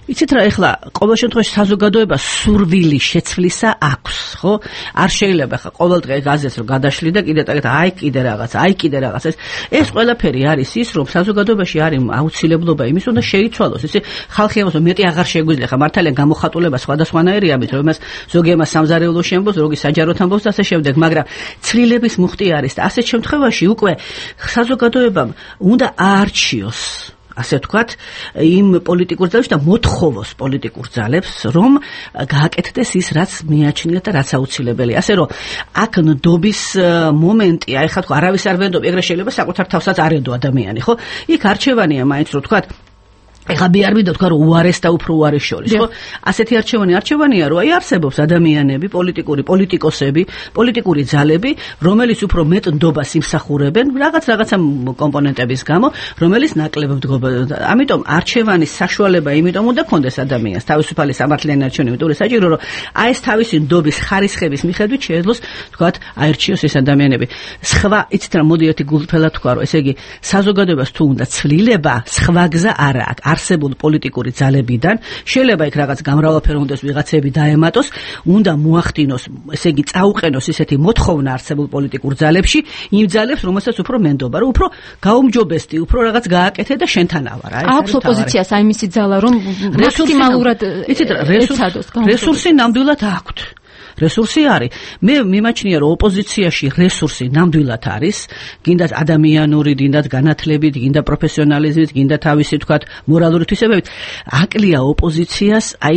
იცით რა, ეხლა ყოველ შემთხვევაში საზოგადოება სურვილი შეცვლისა აქვს, ხო? არ შეიძლება ხა ყოველდღე გაზეთს რომ გადაშლი და კიდე რაღაცა. ეს ყველაფერი არის ის, რომ საზოგადოებაში არის აუცილებლობა იმის, უნდა შეიცვალოს. ისე ხალხი ამას მეტი აღარ შეგვიძლია, ხა მართალია გამოხატულება სხვადასხვანაირი ამით, რომ ზოგი ამას სამზარეულო შემბოს, ზოგი საჯაროდ ამბობს და ასე შემდეგ, მაგრამ ცვლილების მუხტი არის და ასეთ შემთხვევაში უკვე საზოგადოებამ უნდა აარჩიოს, ასე ვთქვათ, იმ პოლიტიკურ ძალებს და მოთხოვოს პოლიტიკურ ძალებს, რომ გააკეთდეს ის, რაც მიაჩნიათ და რაც აუცილებელია. ასე რომ აქ ნდობის მომენტი, აი ხა თქვა, არავის არ ვენდობ, ეგრე შეიძლება საკუთარ თავსაც არ ენდო ადამიანი, ხო? იქ არჩევანია მაინც, რომ ვთქვათ, ეხლა მე არ მინდა თქვა რომ უარეს და უფრო უარეს შორის, ხო? ასეთი არჩევანია, რომ აი არსებობს ადამიანები, პოლიტიკოსები, პოლიტიკური ძალები, რომელიც უფრო მეტ ნდობას იმსახურებენ რაღაცა კომპონენტების გამო, რომელიც ნაკლებად მდგომა. ამიტომ არჩევანის საშუალება იმიტომ უნდა კონდეს ადამიანს, თავისუფალი სამართლიანი არჩევანი, იმიტომ რომ საჭირო რომ აი ეს თავისი ნდობის ხარისხების მიხედვით შეეძლოს, თქვათ, აერჩიოს ეს ადამიანები. სხვა, იცით რა, მოდი ერთი გულწრფელად თქვა, რომ ესე იგი საზოგადოებას თუ უნდა ცვლილება, სხვა გზა არ აქვს. არსებული პოლიტიკური ძალებიდან შეიძლება იქ რაღაც გამრავალფეროვნდეს ვიღაცები დაემატოს, უნდა მოახდინოს, ესე იგი წაუყენოს ისეთი მოთხოვნა არსებულ პოლიტიკურ ძალებში, იმ ძალებს, რომელსაც უფრო მენდობა, რომ უფრო გაუმჯობესდი, უფრო რაღაც გააკეთე და შენთან ავარ. აქვს ოპოზიციას აი მისი ძალა, რომ მაქსიმალურად ეცადოს. რესურსი ნამდვილად აქვთ. რესურსი არის. მე მიმაჩნია, რომ ოპოზიციაში რესურსი ნამდვილად არის, გინდათ ადამიანური, გინდათ განათლებით, გინდა პროფესიონალიზმით, გინდა თავისი თქვათ მორალური თვისებებით. აკლია ოპოზიციას აი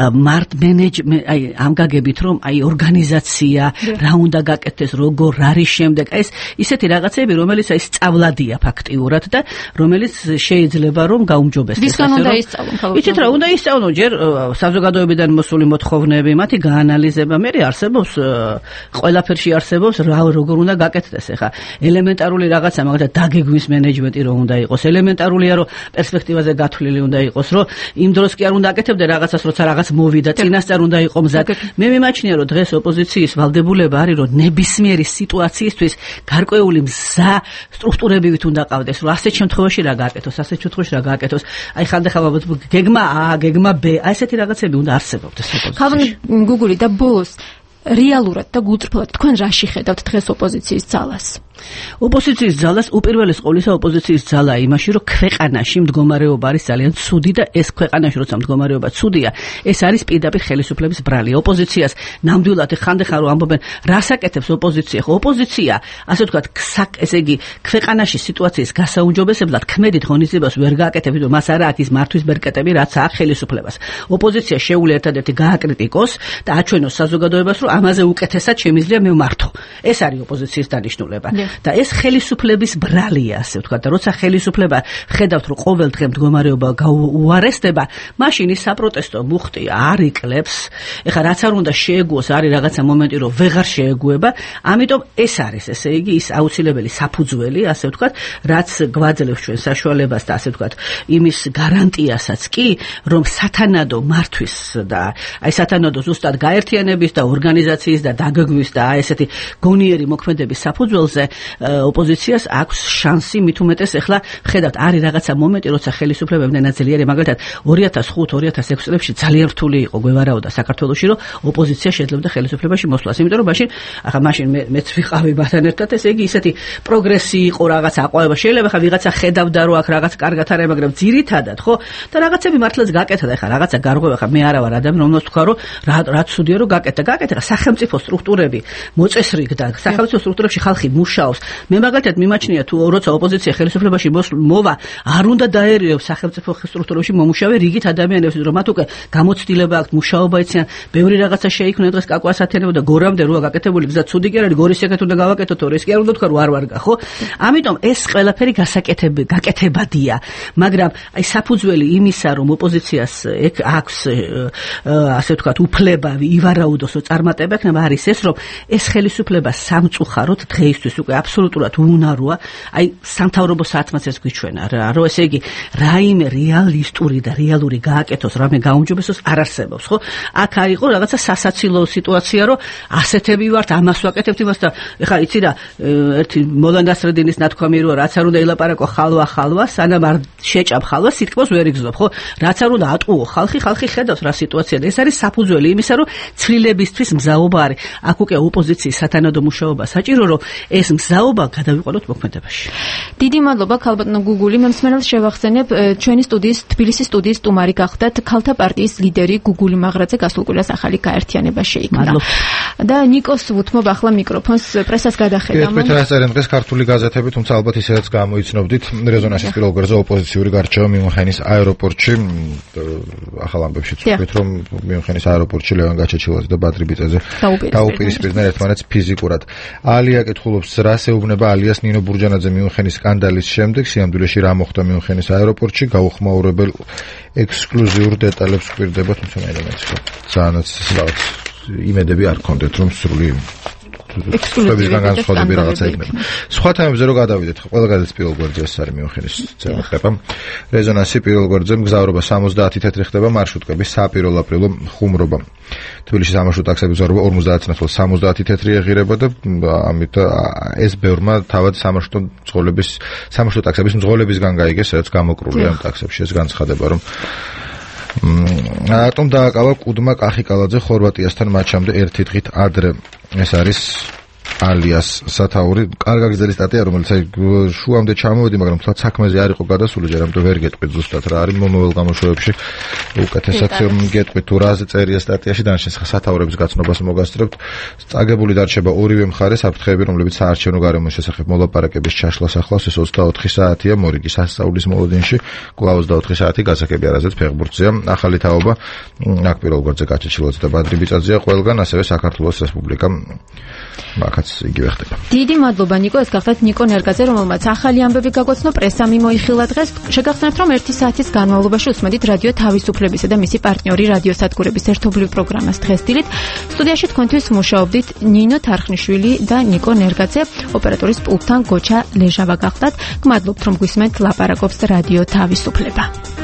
აი ამ გაგებით, რომ აი ორგანიზაცია, რა უნდა გაკეთდეს, როგორ არის შემდეგ, აი ეს ისეთი რაღაცები, რომელიც აი სწავლადია ფაქტიურად და რომელიც შეიძლება რომ გაუმჯობესდეს. ვისგან უნდა ისწავლონ? იცით რა, უნდა ისწავლონ ჯერ საზოგადოებიდან მოსული მოთხოვნები, მათი გაანალიზება მე არსებობს, ყველაფერში არსებობს, როგორ უნდა გაკეთდეს. ახლა ელემენტარული რაღაცა, მაგალითად დაგეგმვის მენეჯმენტი რომ უნდა იყოს, ელემენტარულია, რომ პერსპექტივაზე გათვლილი უნდა იყოს, რომ იმ დროს კი არ უნდა აკეთებდე რაღაცას, როცა რაღაც მოვიდა, წინასწარ უნდა იყო მზად. მე მიმაჩნია, რომ დღეს ოპოზიციის ვალდებულება არის, რომ ნებისმიერი სიტუაციისთვის გარკვეული მზა სტრუქტურებივით უნდა ყავდეს, რომ ასეთ შემთხვევაში რა გააკეთოს, აი ხანდახან გეგმა A, გეგმა B, აი ესეთი რაღაცები უნდა არსებობდეს ოპოზიციაში. ხალხი გუგული და ბოლოს რეალურად და გულწრფელად თქვენ რაში ხედავთ დღეს ოპოზიციის ძალას? ოპოზიციის ძალას უპირველეს ყოვლისა ოპოზიციის ძალა იმაში, რომ ქვეყანაში მდგომარეობა არის ძალიან ცუდი და ეს ქვეყანაში როცა მდგომარეობა ცუდია, ეს არის პირდაპირ ხელისუფლების ბრალი. ოპოზიციას ნამდვილად ხანდახან რომ ამბობენ, რას აკეთებს ოპოზიცია? ხო, ოპოზიცია, ასე ვთქვათ, ესე იგი, ქვეყანაში სიტუაციის გასაუმჯობესებლად ქმედით ღონისძიებას ვერ გააკეთებს, რომ მას არ აქვს ის მართვის ბერკეტები, რაც აქვს ხელისუფლებას. ოპოზიცია შეუძლია ერთადერთი გააკრიტიკოს და აჩვენოს საზოგადოებას, რომ ამაზე უკეთესად შემიძლია მემართო. ეს არის ოპოზიციის დანიშნულება. და ეს ხელისუფლების ბრალია, ასე ვთქვათ, და როცა ხელისუფლება ხედავთ, რომ ყოველ დღე მდგომარეობა უარესდება, მაშინ ის საპროტესტო მუხტი არ იკლებს. ეხლა რაც არ უნდა შეეგუოს, არის რაღაცა მომენტი, რომ ვეღარ შეეგუება, ამიტომ ეს არის, ესე იგი, ის აუცილებელი საფუძველი, ასე ვთქვათ, რაც გვაძლევს ჩვენ საშუალებას და ასე ვთქვათ, იმის გარანტიასაც კი, რომ სათანადო მართვის და აი სათანადო ზუსტად გაერთიანების და ორგანიზაციის და დაგეგმვის და აი ესეთი გონიერი მოქმედების საფუძველზე ოპოზიციას აქვს შანსი, მით უმეტეს ეხლა ხედავთ, არის რაღაცა მომენტი, როცა ხელისუფლებები ნაძლიერია, მაგალითად 2005-2006 წლებში ძალიან რთული იყო გვევარაუდა საქართველოში, რომ ოპოზიცია შეძლებდა ხელისუფლებაში მოსვლას, იმიტომ რომ მაშინ მეც ვიყავი ბათან ერთად, ესე იგი ისეთი პროგრესი იყო, რაღაც აყვავება, შეიძლება ხა ვიღაცა ხედავდა, რომ აქ რაღაც კარგად არის, მაგრამ ძირითადად, ხო, და რაღაცები მართლაც გაკეთდა, ხა რაღაცა გარღვევა, ხა მე არა ვარ ადამიანი, რომელსაც თქვა, რომ რა ცუდია, რომ გაკეთდა, სახელმწიფო სტრუქტურები მოწესრიგდა, სახელმწიფო სტრუქტურებში ხალხი მუშაობს. მე მაგალითად მიმაჩნია, თუ როცა ოპოზიცია ხელისუფლებაში მოვა, არ უნდა დაერიოს სახელმწიფო სტრუქტურებში მომუშავე რიგით ადამიანებს, რომ მათ უკვე გამოცდილება აქვთ, მუშაობა იციან, ბევრი რაღაცა შეიქმნა დღეს კაკუასათიანებო და გორამდე როა გაკეთებული გზა ცუდი კი არ არის, გორის ეკეთ უნდა გავაკეთოთ, თორე ეს კი არ უნდა თქვა, რომ არ ვარგა, ხო? ამიტომ ეს ყველაფერი გაკეთებადია, მაგრამ აი საფუძველი იმისა, რომ ოპოზიციას აქვს ასე ვთქვათ, უფლება ივარაუდოს, წარმატება ექნება, არის ეს, რომ ეს ხელისუფლება სამწუხაროდ დღეისთვის უკვე უკვე აბსოლუტურად უნაროა. აი სამთავრობო საათმაც ეს გვიჩვენა რა, რომ ესე იგი რაიმე რეალისტური და რეალური გააკეთოს, რამე გაუმჯობესოს არ არსებობს, ხო? აქ აიყო რაღაცა სასაცილო სიტუაცია, რომ ასეთები ვართ, ამას ვაკეთებთ იმას და ეხლა იცი რა, ერთი მოლან დასრედინის ნათქვამი რომ რაც არ უნდა ელაპარაკო ხალვა, სანამ არ შეჭამ ხალვა, სიტყვას ვერ იგზნობ, ხო? რაც არ უნდა ატყუო ხალხი ხედავს რა სიტუაცია და ეს არის საფუძველი იმისა, რომ ცვლილებისთვის მზაობა არის. აქ უკვე ოპოზიციის სათანადო მუშაობა საჭირო, რომ ეს მზაობა გადავიყვანოთ მოქმედებაში. დიდი მადლობა ქალბატონო გუგული, მე მსმენელს შევახსენებ, ჩვენი სტუდიის თბილისის სტუდიის სტუმარი გახდათ ქალთა პარტიის ლიდერი გუგული მაღრაძე, გასულ კვირას ახალი გაერთიანება შეიქმნა. და ნიკოს ვუთმობ ახლა მიკროფონს პრესას გადახედა. თქვენ რა წერენ დღეს ქართული გაზეთები, თუმცა ალბათ ისედაც გამოიცნობდით რეზონანსის პირველ გვერდზე ოპოზიციური გარჩევა მიუნხენის აეროპორტში. ახალ ამბებში თქვით, რომ მიუნხენის აეროპორტში ლევან გაჩეჩილაძე და ბადრი ბიწეზე დაუპირისპირდნენ ერთმანეთს ფიზიკურად. ალია კითხულობს, რას ეუბნება ალიას ნინო ბურჯანაძე მიუნხენის სკანდალის შემდეგ, სიამდვილეში რა მოხდა მიუნხენის აეროპორტში, გაუხმაურებელ ექსკლუზიურ დეტალებს გვირდება, თუმცა მე რამეც ძალიანაც იმედები არ გქონდეთ, რომ სრული ექსკლუზივი განსხვავებული რაღაცა იქნება. სხვა თემებზე რო გადავიდეთ, ყველა გადაც პირველ გვერდზე ეს არის მიუნხენის ძება ხება. რეზონანსი პირველ გვერდზე მგზავრობა 70 თეთრი ხდება მარშრუტკები, საპირო აპრილო ხუმრობა. თბილისის სამარშრუტო ტაქსების მგზავრობა 50-ს 70 თეთრი ეღირება და ამით ეს ბევრმა თავად სამარშრუტო ტაქსების მძღოლებისგან გაიგეს, სადაც გამოკრულია ამ ტაქსებში ეს განცხადება, რომ ატომ დააკავა კუდმა კახიკალაძე ხორვატიასთან მატჩამდე ერთი დღით ადრე. ეს არის ალიას სათაური, კარგი გრძელი სტატია, რომელიც შუამდე ჩამოვედი, მაგრამ თლა საქმეზე არ იყო გადასული, ჯერამდე ვერ გეტყვით ზუსტად რა არის მომავალ გამოშვებებში. უკეთესად გეტყვით თუ რაზე წერია სტატიაში, დანარჩენ სათაურების გაცნობას მოგასწრებთ. წაგებული დარჩება ორივე მხარე საფრთხეები, რომლებიც საარჩევნო გარემოს შესახებ მოლაპარაკების ჩაშლას ახლავს. ეს 24 საათია მორიგი სასწაულის მოლოდინში, კვლავ 24 საათი გასაგები არაზეც ფეხბურთზეა. ახალი თაობა აქ პირველ გვერდზე გაჩეჩილაძე და ბადრი ბიწაძეა ყველგან, ასევე საქართველოს რესპუბლიკა მაგაც იგივე ხდება. დიდი მადლობა ნიკო, ეს გახდათ ნიკო ნერგაძე, რომელმაც ახალი ამბები გაგოცნო, პრესა მიმოიხილა დღეს. შეგახსენებთ, რომ 1 საათის განმავლობაში უსმენთ რადიო თავისუფლებისა და მისი პარტნიორი რადიო სადგურების ერთობლივ პროგრამას დღეს დილით. სტუდიაში თქვენთვის მუშაობდით ნინო თარხნიშვილი და ნიკო ნერგაძე, ოპერატორის პულტთან გოჩა ლეჟავა გახდათ. გმადლობთ, რომ გვისმენთ ლაპარაკობს რადიო თავისუფლება.